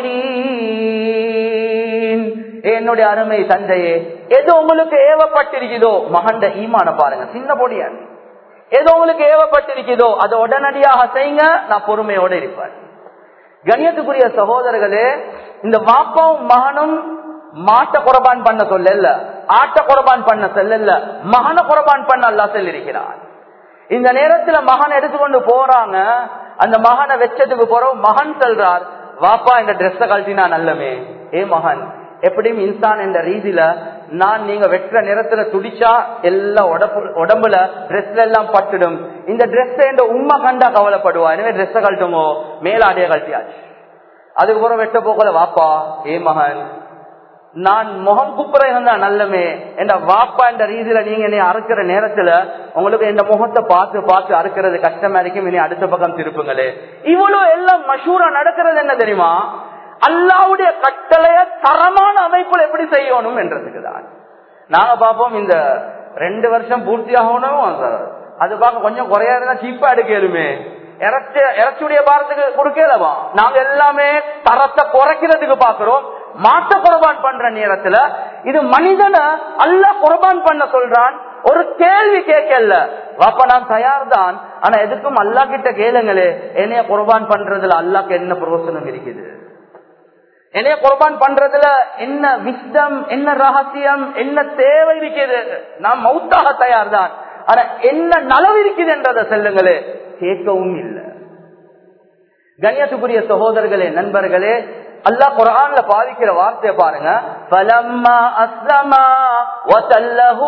ஸாபிரீன். என்னுடைய அருமை தந்தையே, எது உங்களுக்கு ஏவப்பட்டிருக்கிறதோ, மகன்ட ஈமான பாருங்க, சின்ன பொடியன், எது உங்களுக்கு ஏவப்பட்டிருக்கிறதோ அதை உடனடியாக செய்யுங்க, நான் பொறுமையோட இருப்பேன். கண்ணியத்துக்குரிய சகோதரர்களே, இந்த வாப்பாவும் மகனும் மாட்ட குர்பான் பண்ண சொல்லல, ஆட்ட குர்பான் பண்ண சொல்லல, மகன குர்பான் பண்ண அல்லாஹ் சொல்லியிருக்கிறான். இந்த நேரத்துல மகன் எடுத்துக்கொண்டு போறாங்க. அந்த மகனை வெச்சதுக்கு போறோம், மகன் சொல்றார், வாப்பா இந்த ட்ரெஸ்ஸ கழட்டினா நல்லமே. ஏ மகன், எப்படியும் இன்சான் என்ற ரீதியில நான் நீங்க வெற்ற நிறத்துல துடிச்சா எல்லா உடம்புல ட்ரெஸ்ல எல்லாம் பட்டுடும். இந்த ட்ரெஸ் என்ற உண்மை கண்டா கவலைப்படுவா, எனவே ட்ரெஸ்ஸ கழட்டுமோ, மேலாடைய கழட்டியாச்சு. அதுக்கப்புறம் வெட்ட போகல, வாப்பா ஏ மகன், நான் முகம் குப்புற இருந்தா நல்லமே, என்ற வாப்பா என்ற ரீதியில நீங்க என்னை அறுக்கிற நேரத்துல உங்களுக்கு இந்த முகத்தை பார்த்து பார்த்து அறுக்கிறது கஷ்டமா இருக்கும், இனி அடுத்த பக்கம் திருப்புங்களே. இவ்வளவு எல்லாம் மஷூரா நடக்கிறது என்ன தெரியுமா? அல்லாஹ்வுடைய கட்டளைய தரமான அமைப்புல எப்படி செய்யணும் என்றதுக்கு தான். நாங்க பார்ப்போம், இந்த ரெண்டு வருஷம் பூர்த்தி ஆகணும், அது பார்க்க கொஞ்சம் குறையா இருந்தா சீப்பா எடுக்கலுமே, இறைச்ச இறைச்சியுடைய பாரத்துக்கு கொடுக்கலவா. நாங்க எல்லாமே தரத்தை குறைக்கிறதுக்கு பாக்குறோம். மாட்ட குர்பான் பண்ற நேரத்துல இது மனிதனை அல்லாஹ் குர்பான் பண்ண சொல்றான். ஒரு கேள்வி கேட்கல, வாப்பா நான் தயார் தான், ஆனா எதுக்கும் அல்லாஹ் கிட்ட கேளுங்களே, என்னைய குர்பான் பண்றதுல அல்லாஹ்க்கு என்ன பிரயோசனம் இருக்குது, என்னைய குர்பான் பண்றதுல என்ன விஸ்டம், என்ன ரகசியம், என்ன தேவை இருக்குது, நான் மௌத்தாக தயார் தான், ஆனா என்ன நலவு இருக்குது என்றதை சொல்லுங்களே, கேட்கவும் இல்லை. கண்ணியத்துக்குரிய சகோதரர்களே, நண்பர்களே, அல்லாஹ் குர்ஆன்ல பாவிக்கிற வார்த்தையை பாருங்க. ஃபலம்மா அஸ்லமா வதல்லஹு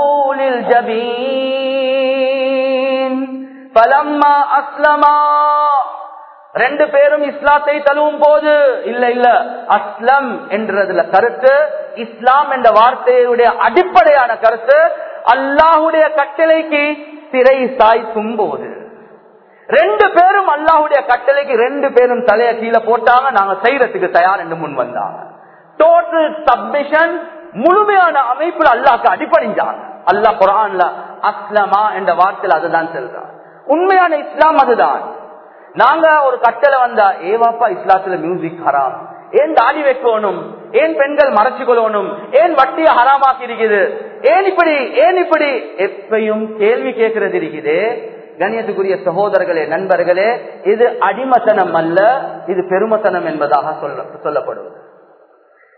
லில்ஜபீன். ஃபலம்மா அஸ்லமா, ரெண்டு பேரும் இஸ்லாத்தை தழுவும் போது, இல்ல இல்ல அஸ்லம் என்றதுல கருத்து, இஸ்லாம் என்ற வார்த்தையுடைய அடிப்படையான கருத்து அல்லாஹ்வுடைய கட்டளைக்கு சிறை சாய்க்கும் போது, ரெண்டு பேரும் அல்லாஹ்வுடைய கட்டளைக்கு ரெண்டு பேரும் தலைய கீழே போட்டாங்க, நாங்க செய்யறதுக்கு தயார் என்று முன் வந்தாங்க. டோட்டல் சப்மிஷன், முழுமையான அமைப்புல அல்லாஹ்க்கு அடிபணிஞ்சாங்க. அல்லாஹ் குர்ஆன்ல அஸ்லமா என்ற வார்த்தையில் அதுதான் சொல்றான். உண்மையான இஸ்லாம் அதுதான். நாங்க ஒரு கட்டளை வந்தா, ஏவாப்பா இஸ்லாத்துல மியூசிக் ஹராம், ஏன் தாடி வைக்கணும், ஏன் பெண்கள் மறைச்சு கொள்ளணும், ஏன் வட்டிய ஹராமாக்கி இருக்குது, ஏன் இப்படி ஏன் இப்படி எப்பயும் கேள்வி கேட்கறது இருக்குது. கண்ணியத்துக்குரிய சகோதரர்களே, நண்பர்களே, இது அடிமத்தனம் அல்ல, இது பெருமத்தனம் என்பதாக சொல்ல சொல்லப்படுவது.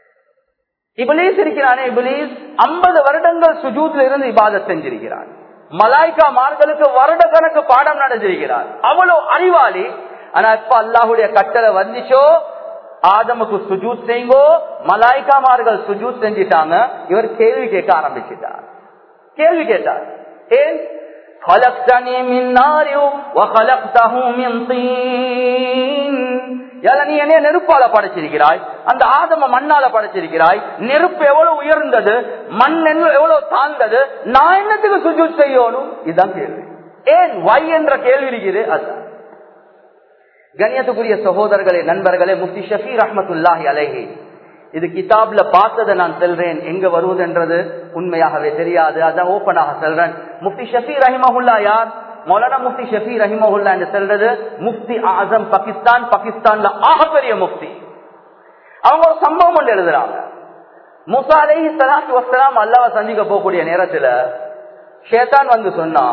இப்லீஸ் இருக்கிறானே, இப்லீஸ் ஐம்பது வருடங்கள் சுஜூத்ல இருந்து இபாதத் செஞ்சிருக்கிறான். மலாய்க்கா மார்களுக்கு வருட கணக்கு பாடம் நடந்திருக்கிறார். அவ்வளவு அறிவாளி. ஆனா இப்ப அல்லாஹுடைய கட்டளை வந்துச்சோ ஆதமுக்கு சுஜூத் செய்யுங்கோ, மலாய்க்காமார்கள் சுஜூத் செஞ்சிட்டாங்க. இவர் கேள்வி கேட்க ஆரம்பிச்சிட்டார். கேள்வி கேட்டார், ஏன் خلقتني من نار وخلقته من طين. நீ என்ன நெருப்பால படைச்சிருக்கிறாய், அந்த ஆதம மண்ணால படைச்சிருக்கிறாய். நெருப்பு எவ்வளவு உயர்ந்தது, மண் எவ்வளவு தாழ்ந்தது, நான் என்னத்துக்கு சுஜூத் செய்யணும்? இதுதான் கேள்வி. ஏன் வை என்ற கேள்வி இருக்குது. அதுதான் கண்ணியத்துக்குரிய சகோதரர்களே, நண்பர்களே, முஃப்தி ஷஃபி ரஹ்மத்துல்லாஹி அலைஹி இது கிதாப்ல பார்த்ததை நான் செல்றேன், எங்க வருவதுன்றது உண்மையாகவே தெரியாது, அதான் ஓப்பனாக செல்றேன். முஃப்தி ஷஃபி ரஹிமஹுல்லா யார்? மௌலானா முஃப்தி ஷஃபி ரஹிமஹுல்லா என்று செல்றது முஃப்தி ஆசம் பாகிஸ்தான், பாகிஸ்தான்ல ஆகப்பெரிய முஃப்தி. அவங்க ஒரு சம்பவம் ஒன்று எழுதுறாங்க. மூசா அலைஹி ஸலாத்து வஸ்ஸலாம் அல்லாஹ்வை சந்திக்க போகக்கூடிய நேரத்துல ஷைத்தான் வந்து சொன்னா,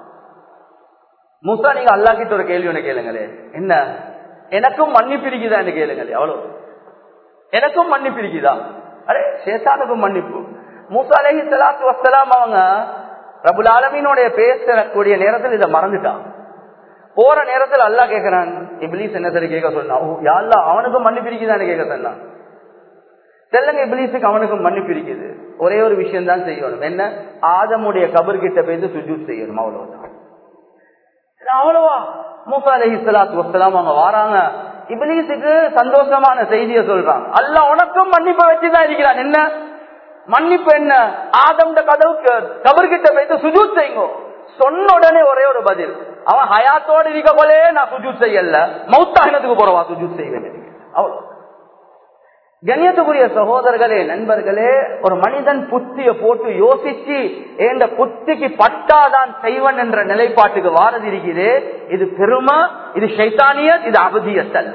மூசா நீங்க அல்லாஹ் கிட்ட ஒரு கேள்வி ஒண்ணு கேளுங்களே, என்ன எனக்கும் மன்னிப்பு இருக்குதா என்று கேளுங்களே. அவ்வளவு, எனக்கும் மன்னிப்பு இருக்குதா? அரே ஷைத்தானுக்கும் மன்னிப்பு. மூசா அலைஹி ஸலாத்து வஸ்ஸலாம் அவங்க ரப்புல் ஆலமீனோட பேசக்கூடிய நேரத்தில் இதை மறந்துட்டான். போற நேரத்தில் அல்லாஹ் கேட்கிறான், இப்லீஸ் என்ன சரி கேட்க சொன்னா, யா அல்லாஹ் அவனுக்கும் மன்னிப்பு இருக்குதான்னு கேட்க சொன்னான். செல்லுங்க, இப்லீஸுக்கு அவனுக்கும் மன்னிப்பு இருக்குது. ஒரே ஒரு விஷயம் தான் செய்யணும், என்ன? ஆதமுடைய கபர் கிட்ட போய் சுஜூத் செய்யணும். அவ்வளவுதான். அவ்வளவா? மூசா அலைஹிஸ்ஸலாத்து வஸ்ஸலாம் அவங்க வாராங்க, இப்லீஸுக்கு சந்தோஷமான செய்தியை சொல்றாங்க. அல்லாஹ் உனக்கும் மன்னிப்பை வச்சுதான் இருக்கிறான். என்ன மன்னிப்பு? என்ன? ஆதம்ட கதவுக்கு கபர்கிட்ட போயிட்டு சுஜூத் செய்யுங்க. சொன்ன உடனே ஒரே ஒரு பதில், அவன் ஹயாத்தோடு இருக்க போலே நான் சுஜூத் செய்யல, மௌத்தாகினத்துக்கு போறவா சுஜூத் செய்வேன். அவ்வளவு. கண்ணியத்துக்குரிய சகோதரர்களே, நண்பர்களே, ஒரு மனிதன் புத்திய போட்டு யோசிச்சு இந்த புத்திக்கு பட்டாதான் செய்வன் என்ற நிலைப்பாட்டுக்கு வாரது இருக்குது. இது பெருமை, இது ஷைத்தானியத், இது அபதியத் அல்ல.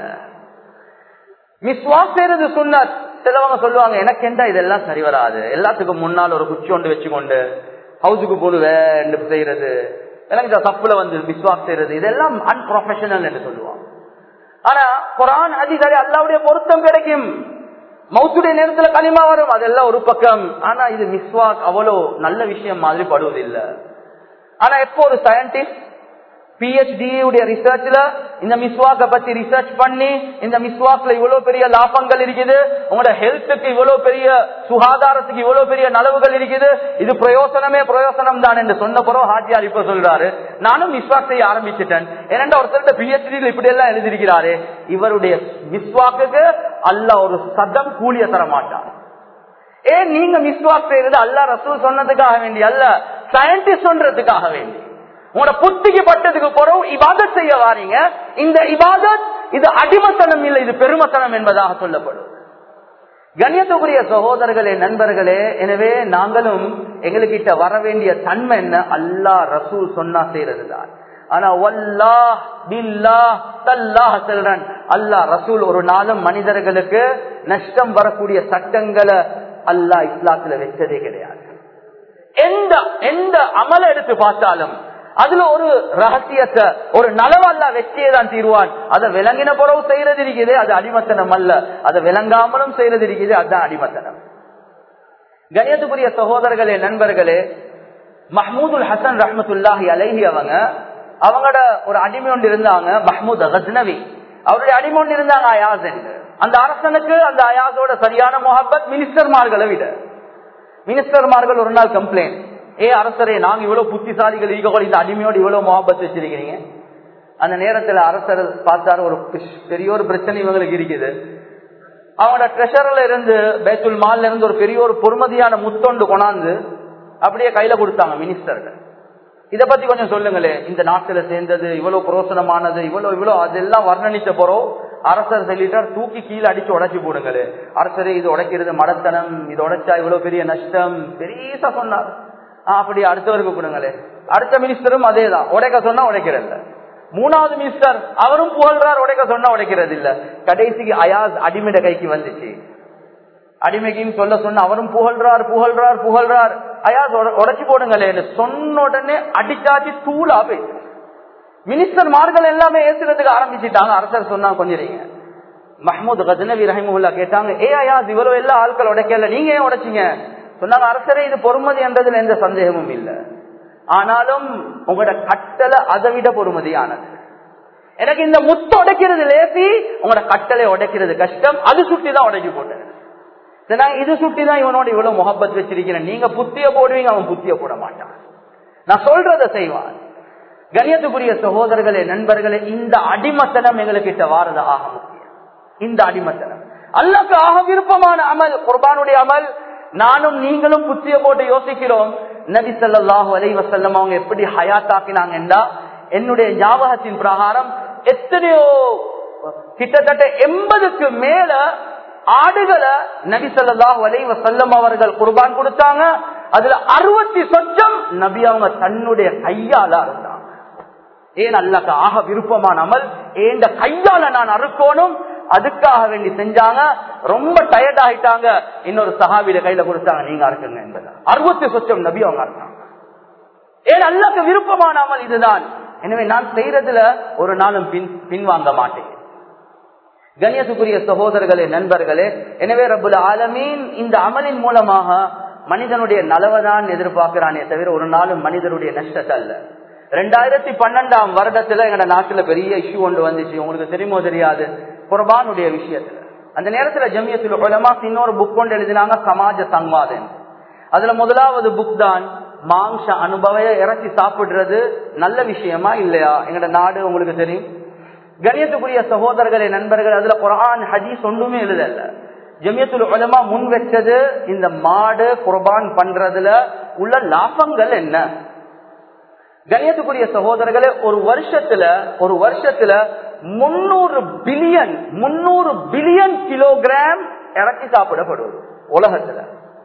மிஸ்வாக் செய்யறது சுன்னத். சிலவங்க சொல்லுவாங்க, எனக்கு என்ன இதெல்லாம் சரி வராது, எல்லாத்துக்கும் முன்னால் ஒரு குச்சி ஒன்று வச்சுக்கொண்டு ஹவுஸுக்கு போடுவேன் செய்யறது, எனக்கு தப்புல வந்து மிஸ்வாக் செய்யறது, இதெல்லாம் அன்ப்ரொஃபஷனல் என்று சொல்லுவாங்க. ஆனா குர்ஆன் ஹதீஸ் அல்லாஹ்வுடைய பொருத்தம் கிடைக்கும். மௌத்துடைய நேரத்துல கலிமா வரும், அதெல்லாம் ஒரு பக்கம். ஆனா இது மிஸ்வாக் அவ்வளவு நல்ல விஷயம் மாதிரி படுவதில்லை. ஆனா எப்போ ஒரு சயின்டிஸ்ட் பிஹெச்டி உடைய ரிசர்ச்ல இந்த மிஸ்வாக்க பத்தி ரிசர்ச் பண்ணி, இந்த மிஸ்வாக்ல இவ்வளவு பெரிய லாபங்கள் இருக்குது, உங்களோட ஹெல்த்துக்கு இவ்வளவு பெரிய, சுகாதாரத்துக்கு இவ்வளவு பெரிய நலவுகள் இருக்குது, இது பிரயோசனமே பிரயோசனம் தான் என்று சொன்ன பிறகு ஹாஜியார் இப்ப சொல்றாரு, நானும் மிஸ்வாக் செய்ய ஆரம்பிச்சுட்டேன். ஏனென்றா ஒருத்தர் பிஹெச்டி இப்படி எல்லாம் எழுதியிருக்கிறாரு. இவருடைய மிஸ்வாக்கு அல்லாஹ் ஒரு சதம் கூலிய தர மாட்டார். ஏன் நீங்க மிஸ்வாக் செய்யறது அல்லாஹ் ரசூல் சொன்னதுக்காக வேண்டி அல்ல, சயின்டிஸ்ட் சொல்றதுக்காக வேண்டி. உங்களோட புத்திக்கு பட்டதுக்கு பிறகு இபாதத் செய்ய வாரீங்க. இந்த இபாதத் இது அடிமத்தனம் இல்லை, இது பெருமத்தனம் என்பதாக சொல்லப்படும். கண்ணியத்துக்குரிய சகோதரர்களே, நண்பர்களே, எனவே நாங்களும் எங்களுக்கிட்ட வர வேண்டிய தன்மை என்ன? அல்லாஹ் ரசூல் சொன்னா செய்யறதுதான். ஆனா வல்லாஹ் பில்லாஹ் தல்லாஹ் சொல்றேன், அல்லாஹ் ரசூல் ஒரு நாளும் மனிதர்களுக்கு நஷ்டம் வரக்கூடிய சட்டங்களை அல்லாஹ் இஸ்லாத்துல வச்சதே கிடையாது. எந்த எந்த அமல எடுத்து பார்த்தாலும் அதுல ஒரு ரகசியத்தை, ஒரு நலவல்ல வெற்றியதான் தீர்வான். அதை விளங்கின பிறகு செய்யறது இருக்குது, அது அடிமத்தனம் அல்ல. அதை விளங்காமலும் செய்யறது இருக்குது, அதுதான் அடிமத்தனம். கண்ணியத்துக்குரிய சகோதரர்களே, நண்பர்களே, மஹ்மூதுல் ஹசன் ரஹ்மத்துல்லாஹி அலைஹி அவங்க அவங்களோட ஒரு அடிமை ஒன்று இருந்தாங்க, மஹ்மூத் கஸ்னவி. அவருடைய அடிமை ஒன்று இருந்தாங்க, அயாஸ் என்று. அந்த அரசனுக்கு அந்த அயாஸோட சரியான முஹப்பத் மினிஸ்டர்மார்களை விட. மினிஸ்டர்மார்கள் ஒரு நாள் கம்ப்ளைண்ட், ஏ அரசரே, நாங்க இவ்வளவு புத்திசாலிகள் ஈகோட இந்த அடிமையோடு இவ்வளவு முஹப்பத் வச்சிருக்கிறீங்க. அந்த நேரத்துல அரசர் பார்த்தாரு, ஒரு பெரிய ஒரு பிரச்சனை இவங்களுக்கு இருக்குது. அவங்களோட ட்ரெஷர்ல இருந்து, பேத்துல் மால்ல இருந்து ஒரு பெரிய ஒரு பொறுமதியான முத்தொண்டு கொண்டாந்து அப்படியே கையில கொடுத்தாங்க மினிஸ்டர்கள். இத பத்தி கொஞ்சம் சொல்லுங்களே, இந்த நாட்டுல சேர்ந்தது இவ்வளவு புரோசனமானது, இவ்வளவு இவ்வளவு அதெல்லாம் வர்ணனிச்ச போறோம். அரசர் சொல்லிட்டார், தூக்கி கீழே அடிச்சு உடைச்சு போடுங்களே. அரசரே, இது உடைக்கிறது மடத்தனம், இது உடைச்சா இவ்வளவு பெரிய நஷ்டம், பெரியசா சொன்னார். அப்படி அடுத்தவருக்கு கொடுங்களே. அடுத்த மினிஸ்டரும் அதே தான், உடைக்க சொன்னா உடைக்கிறது. மூணாவது மினிஸ்டர் அவரும் புகழ்றார், உடைக்க சொன்னா உடைக்கிறது இல்ல. கடைசிக்கு அயாஸ் அடிமைட கைக்கு வந்துச்சு. அடிமைக்குன்னு சொல்ல சொன்ன அவரும் புகழ்றார் புகழ்றார் புகழ்றார் அயாஸ் உடைச்சு போடுங்களே சொன்ன உடனே அடிச்சாச்சு, தூளா போயிடுச்சு. மினிஸ்டர் மார்கள் எல்லாமே ஏசுறதுக்கு ஆரம்பிச்சுட்டாங்க. அரசர் சொன்னா கொஞ்சம் மஹ்மூத் கஸ்னவி ரஹிமஹுல்லா கேட்டாங்க, ஏ அயாஸ், இவ்வளவு எல்லா ஆட்கள் உடைக்கல, நீங்க ஏன் உடைச்சிங்க? சொன்னாங்க, அரசரே, இது பொறுமதி என்றதுல எந்த சந்தேகமும் இல்ல. ஆனாலும் உங்களோட கட்டளை அதை விட பொறுமதியானது. எனக்கு இந்த முத்து உடைக்கிறது லேசி, உங்களோட கட்டளை உடைக்கிறது கஷ்டம். அது சுட்டிதான் உடைச்சு போட்டது. இது சுட்டிதான் இவனோட இவ்வளவு முகப்பத் வச்சிருக்கிறேன். நீங்க புத்திய போடுவீங்க, அவன் புத்திய போட மாட்டான். நான் சொல்றத செய்வான். கண்ணியத்துக்குரிய சகோதரர்களே, நண்பர்களே, இந்த அடிமத்தனம் எங்களுக்கு வாரத ஆக முக்கியம். இந்த அடிமத்தனம் அல்லாஹ்வுக்கு ஆக விருப்பமான அமல் குர்பானுடைய அமல். நானும் நீங்களும் புத்திய போட்டு யோசிக்கிறோம். நபி ஸல்லல்லாஹு அலைஹி வஸல்லம் அவங்க எப்படி ஹயாத்தாக்கினாங்கன்றா, என்னுடைய ஞாபகத்தின் பிரகாரம் எத்தனையோ கிட்டத்தட்ட எண்பதுக்கு மேல ஆடுகளை நபி ஸல்லல்லாஹு அலைஹி வஸல்லம் அவர்கள் குர்பான் கொடுத்தாங்க. அதுல அறுபத்தி சொச்சம் நபி அவங்க தன்னுடைய கையால அறுத்தாங்க. ஏன் அல்லாஹ்க்கு ஆக விருப்பமான அமல், ஏண்ட கையால நான் அறுக்கணும், அதுக்காக வேண்டி செஞ்சாங்க. ரொம்ப டயர்ட் ஆகிட்டாங்க. இன்னொரு சஹாபிய கையில கொடுத்தாங்க, நீங்க அறுக்குங்க என்பது. அறுபத்தி சொச்சம் நபி அவங்க அறுத்தாங்க. ஏன் அல்லாஹ்க்கு விருப்பமான அமல் இதுதான். எனவே நான் செய்யறதுல ஒரு நாளும் பின் பின்வாங்க மாட்டேன். கண்ணியத்துக்குரிய சகோதரர்களே, நண்பர்களே, எனவே ரப்புல் ஆலமீன் இந்த அமலின் மூலமாக மனிதனுடைய நலவதான் எதிர்பார்க்கிறானே தவிர ஒரு நாளும் மனிதனுடைய நஷ்டத்தை அல்ல. ரெண்டாயிரத்தி பன்னெண்டாம் வருடத்துல எங்க நாட்டுல பெரிய இஷ்யூ ஒன்று வந்துச்சு. உங்களுக்கு தெரியுமோ தெரியாது, குர்பானுடைய விஷயத்துல. அந்த நேரத்துல ஜமியத்துல் உலமா இன்னொரு புக் கொண்டு எழுதினாங்க, சமாஜ சங்வாதம். அதுல முதலாவது புக் தான் மாംസ அனுபவ இறைச்சி சாப்பிடுறது நல்ல விஷயமா இல்லையா. எங்கட நாடு உங்களுக்கு தெரியும். கண்ணியத்துக்குரிய சகோதரர்களே, நண்பர்கள், அதுல குர்ஆன் ஹதீஸ் ஒன்றுமே எழுதல. ஜமியத்துல் உலமா முன் வச்சது இந்த மாடு குர்பான் பண்றதுல உள்ள லாபங்கள் என்ன. கண்ணியத்துக்குரிய சகோதரர்களே, ஒரு வருஷத்துல ஒரு வருஷத்துல முன்னூறு பில்லியன் முன்னூறு பில்லியன் கிலோகிராம் இறைச்சி சாப்பிடப்படுவது உலகத்துல.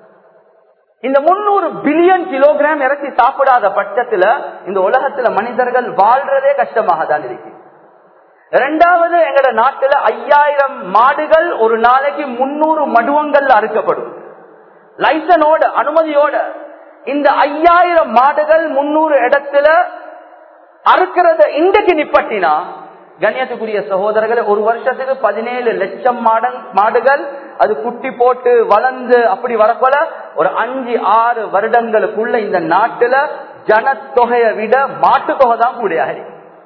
இந்த முன்னூறு பில்லியன் கிலோகிராம் இறைச்சி சாப்பிடாத பட்சத்துல இந்த உலகத்துல மனிதர்கள் வாழ்றதே கஷ்டமாக தான் இருக்கு. இரண்டாவது, எங்கட நாட்டுல ஐயாயிரம் மாடுகள் ஒரு நாளைக்கு முன்னூறு மடுவங்கள் அறுக்கப்படும் லைசனோட, அனுமதியோட. இந்த ஐயாயிரம் மாடுகள் முன்னூறு இடத்துல அறுக்கிறத இன்றைக்கு நிப்பட்டினா, கண்ணியத்துக்குரிய சகோதரர்கள், ஒரு வருஷத்துக்கு பதினேழு லட்சம் மாடுகள் அது குட்டி போட்டு வளர்ந்து அப்படி வரப்போல ஒரு அஞ்சு ஆறு வருடங்களுக்குள்ள இந்த நாட்டுல ஜனத்தொகையை விட மாட்டு தொகை தான் கூடிய.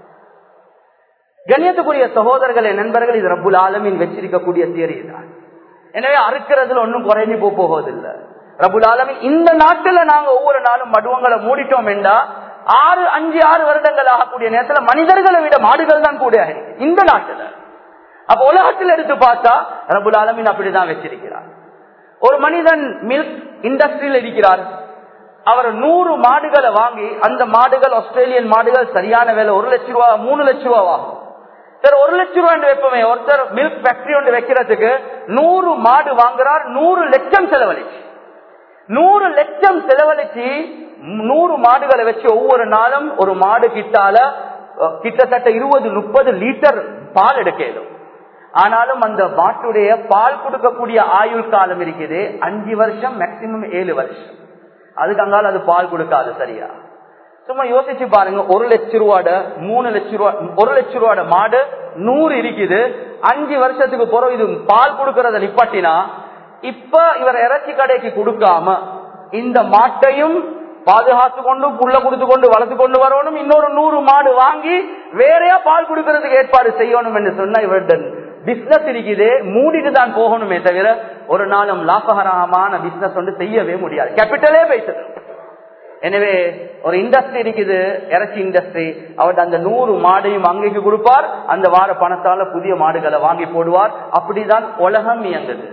கண்ணியத்துக்குரிய சகோதரர்களே, நண்பர்கள், இது ரப்புல் ஆலமீன் வச்சிருக்கக்கூடிய தியரி தான். எனவே அறுக்கிறதுல ஒன்னும் குறைஞ்சி போவதில்லை. ரப்புல் ஆலமீன் இந்த நாட்டுல நாங்க ஒவ்வொரு நாளும் மடுவங்களை மூடிட்டோம் என்றா ஆறு அஞ்சு ஆறு வருடங்கள் ஆகக்கூடிய நேரத்துல மனிதர்களை விட மாடுகள் தான் கூட இந்த நாட்டுல. அப்ப உலகத்தில் எடுத்து பார்த்தா ரப்புல் ஆலமீன் அப்படிதான் வச்சிருக்கிறார். ஒரு மனிதன் மில்க் இண்டஸ்ட்ரியில் இருக்கிறார். அவர் நூறு மாடுகளை வாங்கி, அந்த மாடுகள் ஆஸ்திரேலியன் மாடுகள் சரியான வேலை ஒரு லட்சம் ரூபாய் மூணு லட்சம் ரூபாய் ஆகும். சார், ஒரு லட்சம் ரூபாய் வைப்போமே, ஒருத்தர் மில்க் ஃபேக்டரி ஒன்று வைக்கிறதுக்கு நூறு மாடு வாங்குறார், நூறு லட்சம் செலவழிச்சு நூறு லட்சம் செலவழிச்சு நூறு மாடுகளை வச்சு ஒவ்வொரு நாளும் ஒரு மாடு கிட்டால கிட்டத்தட்ட இருபது முப்பது லிட்டர் பால் எடுக்கணும். ஆனாலும் அந்த மாட்டுடைய பால் கொடுக்கக்கூடிய ஆயுள் காலம் இருக்குது அஞ்சு வருஷம், மேக்சிமம் ஏழு வருஷம். அதுக்கு அங்கால அது பால் கொடுக்காது. சரியா? சும்மா யோசிச்சு பாருங்க. ஒரு லட்சம் ரூபாட மூணு லட்சம் ரூபா ஒரு லட்சம் ரூபாட மாடு நூறு இருக்குது. அஞ்சு வருஷத்துக்கு பிறகு இது பால் கொடுக்கறத நிப்பாட்டினா, இப்ப இவர் இறைச்சி கடைக்கு கொடுக்காம இந்த மாட்டையும் பாதுகாத்து கொண்டு புள்ள கொடுத்து கொண்டு வளர்த்து கொண்டு வரணும், இன்னொரு நூறு மாடு வாங்கி வேறையா பால் கொடுக்கறதுக்கு ஏற்பாடு செய்யணும் என்று சொன்னா இவருடைய பிசினஸ் இருக்குது மூடிட்டு தான் போகணுமே தவிர ஒரு நாளும் லாபகரமான பிசினஸ் ஒன்று செய்யவே முடியாது. கேபிட்டலே பேசுது. எனவே ஒரு இண்டஸ்ட்ரி இருக்குது, இறைச்சி இண்டஸ்ட்ரி. அவர்கிட்ட அந்த நூறு மாடையும் அங்கேக்கு கொடுப்பார், அந்த வார பணத்தால புதிய மாடுகளை வாங்கி போடுவார். அப்படிதான் உலகம் இயங்குது.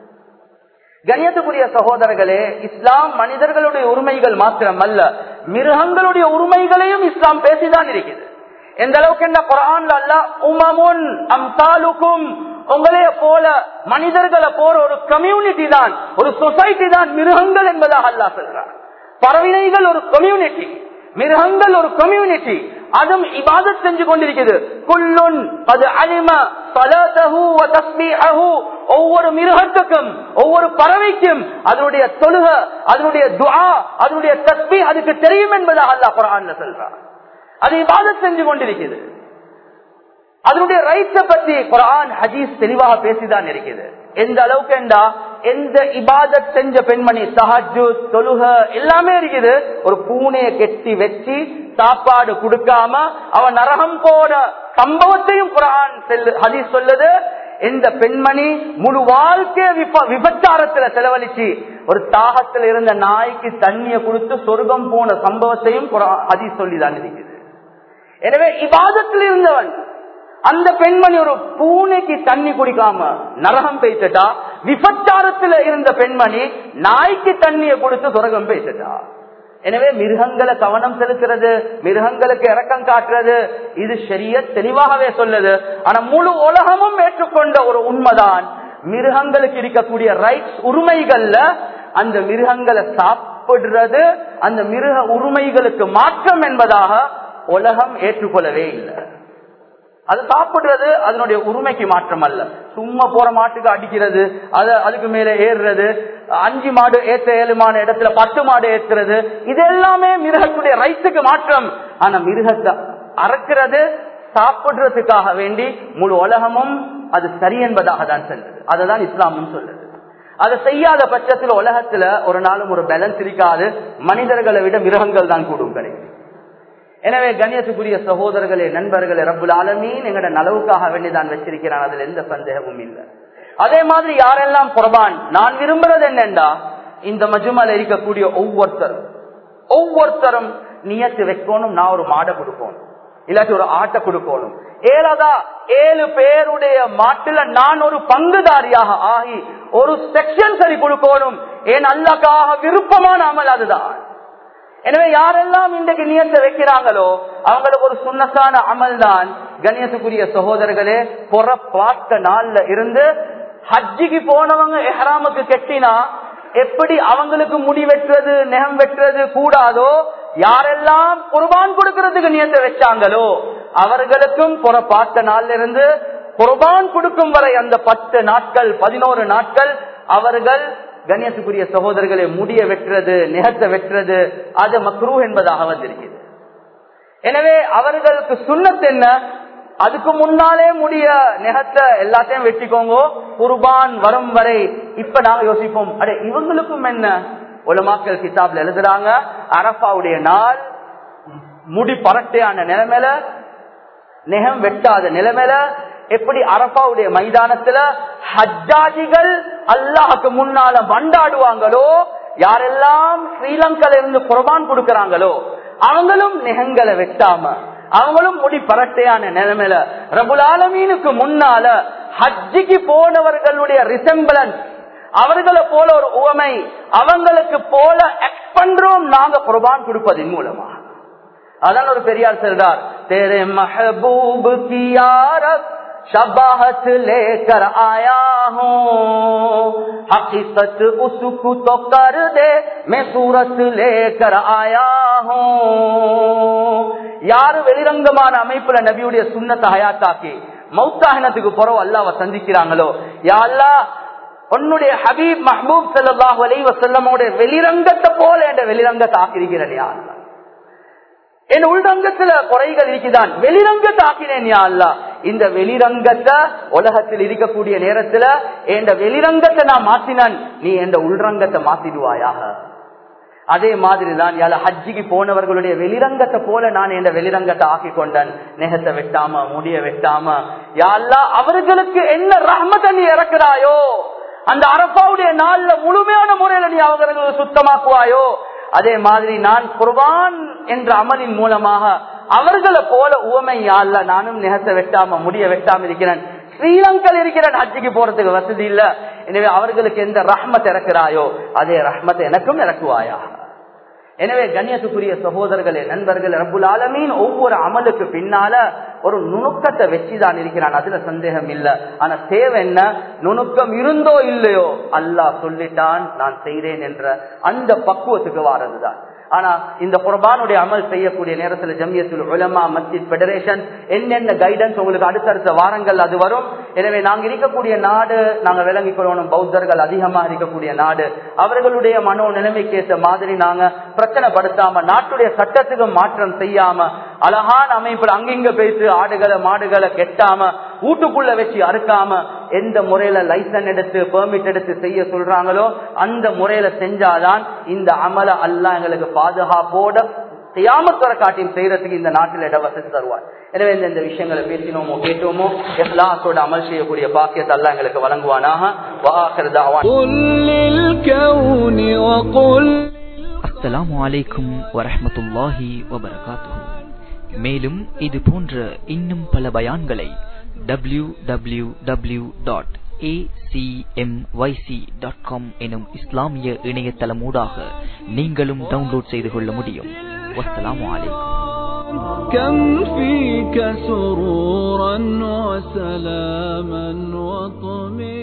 கண்ணியத்துக்குரிய சகோதரர்களே, இஸ்லாம் மனிதர்களுடைய உரிமைகள் மாத்திரம் அல்ல, மிருகங்களுடைய உரிமைகளையும் இஸ்லாம் பேசிதான் இருக்குது. எந்த அளவுக்கு என்ன குர்ஆன்ல அல்லாஹ் உமமுன் அம்சாலுக்கும், உங்களே போல மனிதர்களை போற ஒரு கம்யூனிட்டி தான், ஒரு சொசைட்டி தான் மிருகங்கள் என்பதாக அல்லாஹ் சொல்றார். பறவைகள் ஒரு கம்யூனிட்டி, மிருகங்கள் ஒரு கம்யூனிட்டி, அதுவும் இபாதத் செஞ்சு கொண்டிருக்கிறது. குல்லுன் அது அலிம ஸலாத்தஹு வ தஸ்பீஹஹு, ஒவ்வொரு மிருகத்துக்கும் ஒவ்வொரு பறவைக்கும் அதனுடைய தொழுகை, அதனுடைய துஆ, அதனுடைய தஸ்பீஹ் அதுக்கு தெரியும் என்பதாக அல்லாஹ் குர்ஆன்ல சொல்றார். அது இபாதத் செஞ்சு கொண்டிருக்கிறது. அதனுடைய ரைட்ஸை பத்தி குர்ஆன் ஹதீஸ் தெளிவாக பேசிதான் இருக்குது. எந்த அளவுக்கு என்றா எந்த இபாதத் செஞ்ச பெண்மணி தஹஜ்ஜுத் தொழுக எல்லாமே இருக்குது, ஒரு பூனையை கெட்டி வச்சு சாப்பாடு கொடுக்காம அவன் நரகம் போன சம்பவத்தையும் குர்ஆன் ஹதீஸ் சொல்லுது. இந்த பெண்மணி முழு வாழ்க்கைய விபச்சாரத்துல செலவழிச்சு ஒரு தாகத்துல இருந்த நாய்க்கு தண்ணிய கொடுத்து சொர்க்கம் போன சம்பவத்தையும் ஹதீஸ் சொல்லிதான் இருக்குது. எனவே இபாதத்தில் இருந்தவன் அந்த பெண்மணி ஒரு பூனைக்கு தண்ணி குடிக்காம நரகம் பேசிட்டா, விபச்சாரத்துல இருந்த பெண்மணி நாய்க்கு தண்ணிய கொடுத்து சொர்க்கம் பேசிட்டா. எனவே மிருகங்களை கவனம் செலுத்துறது, மிருகங்களுக்கு இரக்கம் காட்டுறது, இது ஷரியத் தெளிவாகவே சொல்லுது. ஆனா முழு உலகமும் ஏற்றுக்கொண்ட ஒரு உண்மைதான், மிருகங்களுக்கு இருக்கக்கூடிய ரைட்ஸ் உரிமைகள்ல அந்த மிருகங்களை சாப்பிடுறது அந்த மிருக உரிமைகளுக்கு மாற்றம் என்பதாக உலகம் ஏற்றுக்கொள்ளவே இல்லை. அது சாப்பிடுறது அதனுடைய உரிமைக்கு மாற்றம் அல்ல. சும்மா போற மாட்டுக்கு அடிக்கிறது, அது அதுக்கு மேல ஏறுறது, அஞ்சு மாடு ஏற்ற ஏழுமான இடத்துல பத்து மாடு ஏற்றுறது, இது எல்லாமே மிருகத்துடைய ரைட்ஸுக்கு மாற்றம். ஆனா மிருகத்தை அறுக்கிறது சாப்பிடுறதுக்காக வேண்டி முழு உலகமும் அது சரி என்பதாக தான் சொல்லுது. அததான் இஸ்லாமும் சொல்லுது. அதை செய்யாத பட்சத்தில் உலகத்துல ஒரு நாளும் ஒரு பேலன்ஸ் இருக்காது. மனிதர்களை விட மிருகங்கள் தான் கூடும் கிடைக்கும். எனவே கண்ணியத்துக்குரிய சகோதரர்களே, நண்பர்களே, ரப்புல் ஆலமீன் எங்கட நலவுக்காக வேண்டிதான் வச்சிருக்கிறான், அதுல எந்த சந்தேகமும் இல்லை. அதே மாதிரி யாரெல்லாம் குர்பான், நான் விரும்புறது என்னண்டா, இந்த மஜ்மால இருக்கக்கூடிய ஒவ்வொருத்தரும் ஒவ்வொருத்தரும் நியத்து வைக்கணும், நான் ஒரு மாடை கொடுக்கணும், இல்லாட்டி ஒரு ஆட்டை கொடுக்கணும். ஏழாதா ஏழு பேருடைய மாட்டுல நான் ஒரு பங்குதாரியாக ஆகி ஒரு செக்ஷன் சரி கொடுக்கணும். ஏன் அல்லாஹ்வுக்காக விருப்பமான அமல் அதுதான். எனவே யாரெல்லாம் இன்றைக்கு நியத்தை வைக்கிறாங்களோ அவங்களுக்கு ஒரு சுன்னத்தான அமல் தான். கண்ணியத்துக்குரிய சகோதரர்களே, புற பார்த்த நாள்ல இருந்து ஹஜ்ஜிக்கு போனவங்க இஹ்ராமுக்கு கெட்டினா எப்படி அவங்களுக்கு முடி வெட்டுறது நெகம் வெட்டுறது கூடாதோ, யாரெல்லாம் குர்பான் கொடுக்கறதுக்கு நியத்தை வச்சாங்களோ அவர்களுக்கும் புற பார்த்த நாள்ல இருந்து குர்பான் கொடுக்கும் வரை அந்த பத்து நாட்கள் பதினோரு நாட்கள் அவர்கள் கண்ணியத்துக்குரிய சகோதரர்களை முடிய வெட்டுறது நெகத்தை வெட்டுறது அது மக்ரூஹ் என்பதாக வந்திருக்கிறது. எனவே அவர்களுக்கு சுன்னத் என்ன, அதுக்கு முன்னாலே முடிய நெகத்தை எல்லாத்தையும் வெட்டிக்கோங்க, குர்பான் வரும் வரை. இப்ப நாங்க யோசிப்போம், அடே இவங்களுக்கும் என்ன, உலமாக்கள் கிதாப்ல எழுதுறாங்க, அரஃபாவுடைய நாள் முடி பரட்டையான நிலைமையில நெகம் வெட்டாத நிலைமையில எப்படி அரஃபாவுடைய மைதானத்துல ஹஜ்ஜாஜிகள் அல்லாஹ்க்கு முன்னால வண்டாடுவாங்களோ, யாரெல்லாம் ஸ்ரீலங்கால இருந்து குர்பான் கொடுக்கறாங்களோ அவங்களும் நெகங்களை வெட்டாம அவங்களும் முடி பரட்டையான நிலைமையில ரப்புல் ஆலமீனுக்கு முன்னால ஹஜ்ஜிக்கு போனவர்களுடைய ரிசம்பிளன்ஸ், அவர்களை போல ஒரு உவமை அவங்களுக்கு போல எக்ஸ்ட் பண்றோம் நாங்க குர்பான் கொடுப்பதன் மூலமா. அதான் ஒரு பெரியார் சொல்றார், தேரே மஹபூப் கி யாரப் शबाहत लेकर आया हूँ, हकीकत उसको तो कर दे मैं सूरत लेकर आया हूँ. யாரு வெளிரங்கமான அமைப்புல நபியுடைய சுன்னத்தை ஹயாத்தாக்கி மௌத்தாகினத்துக்கு பிறகு அல்லாஹ்வை சந்திக்கிறாங்களோ, யா அல்லாஹ் உன்னுடைய ஹபீப் மஹ்பூப் ஸல்லல்லாஹு அலைஹி வஸல்லமோட வெளிரங்கத்தை போல என்ற வெளிரங்கத்தை ஆக்கியிருக்கிறேன் யா அல்லாஹ். என் உள்ரங்கத்துல குறைகள் இருக்குதான், வெளிரங்கத்தை ஆக்கினேன் யா அல்லாஹ். இந்த வெளிரங்கத்தை உலகத்தில் இருக்கக்கூடிய நேரத்துல என் வெளிரங்கத்தை நான் மாத்தினான், நீ என் உள்ரங்கத்தை மாத்திடுவாயாக. அதே மாதிரிதான் யால ஹஜ்ஜிக்கு போனவர்களுடைய வெளிரங்கத்தை போல நான் என் வெளிரங்கத்தை ஆக்கி கொண்டன், நெகத்தை வெட்டாம முடிய வெட்டாம. யா அல்லாஹ் அவர்களுக்கு என்ன ரஹ்மத்தை நீ இறக்குறாயோ, அந்த அரஃபாவுடைய நாள்ல முழுமையான முறையில நீ அவர்களை சுத்தமாக்குவாயோ, அதே மாதிரி நான் குர்பான் என்ற அமலின் மூலமாக அவர்களை போல உவமை யா அல்லாஹ் நானும் நெகத்தை வெட்டாம முடிய வெட்டாம இருக்கிறேன். ஸ்ரீலங்கல் இருக்கிறேன், ஹஜ்ஜிக்கு போறதுக்கு வசதி இல்ல. எனவே அவர்களுக்கு எந்த ரஹ்மத் இறக்குறாயோ அதே ரஹ்மத்தை எனக்கும் இறக்குவாயா. எனவே கண்ணியத்துக்குரிய சகோதரர்களே, நண்பர்களே, ரப்புல் ஆலமீன் ஒவ்வொரு அமலுக்கு பின்னால ஒரு நுணுக்கத்தை வச்சுதான் இருக்கிறான், அதுல சந்தேகம் இல்ல. ஆனா தேவை என்ன, நுணுக்கம் இருந்தோ இல்லையோ அல்லாஹ் சொல்லிட்டான் நான் செய்றேன் என்ற அந்த பக்குவத்துக்கு வாரதுதான். ஆனா இந்த குர்பானுடைய அமல் செய்யக்கூடிய நேரத்துல ஜம்மியத்துல் உலமா மஸ்ஜித் பெடரேஷன் என்னென்ன கைடன்ஸ் உங்களுக்கு அடுத்தடுத்த வாரங்கள் அது வரும். எனவே நாங்க இருக்கக்கூடிய நாடு நாங்க விளங்கிக் கொள்ளணும், பௌத்தர்கள் அதிகமா இருக்கக்கூடிய நாடு, அவர்களுடைய மனோ நிலைமைக்கேற்ற மாதிரி நாங்க பிரச்சனைப்படுத்தாம நாட்டுடைய சட்டத்துக்கு மாற்றம் செய்யாம அழகான அமைப்புல அங்கிங்க பேசி ஆடுகளை மாடுகளை கெட்டாம வீட்டுக்குள்ள வச்சு அறுக்காம எந்த முறையில லைசன்ஸ் எடுத்து பெர்மிட் எடுத்து செய்ய சொல்றாங்களோ அந்த முறையில செஞ்சாதான் இந்த அமல அல்லாஹ் எங்களுக்கு பாதுகாப்போட கியாமத் வரை காட்டியும் செய்யறதுக்கு இந்த நாட்டில் இட வசதி தருவார். எனவே இந்த விஷயங்களை பேசினோமோ கேட்டோமோ இஹ்லாஸோட அமல் செய்யக்கூடிய பாக்கியத்தை அல்லாஹ் எங்களுக்கு வழங்குவானாக. வஆகிரு தஅவானா அஸ்ஸலாமு அலைக்கும் வரஹ்மத்துல்லாஹி வபரகாத்துஹு. மேலும் இது போன்ற இன்னும் பல பயான்களை W W W dot A C M Y C dot com எனும் இஸ்லாமிய இணையதளமூடாக நீங்களும் டவுன்லோட் செய்து கொள்ள முடியும். வஸ்ஸலாமு அலைக்கும். كم فيك سرورا وسلاما وطمئنانا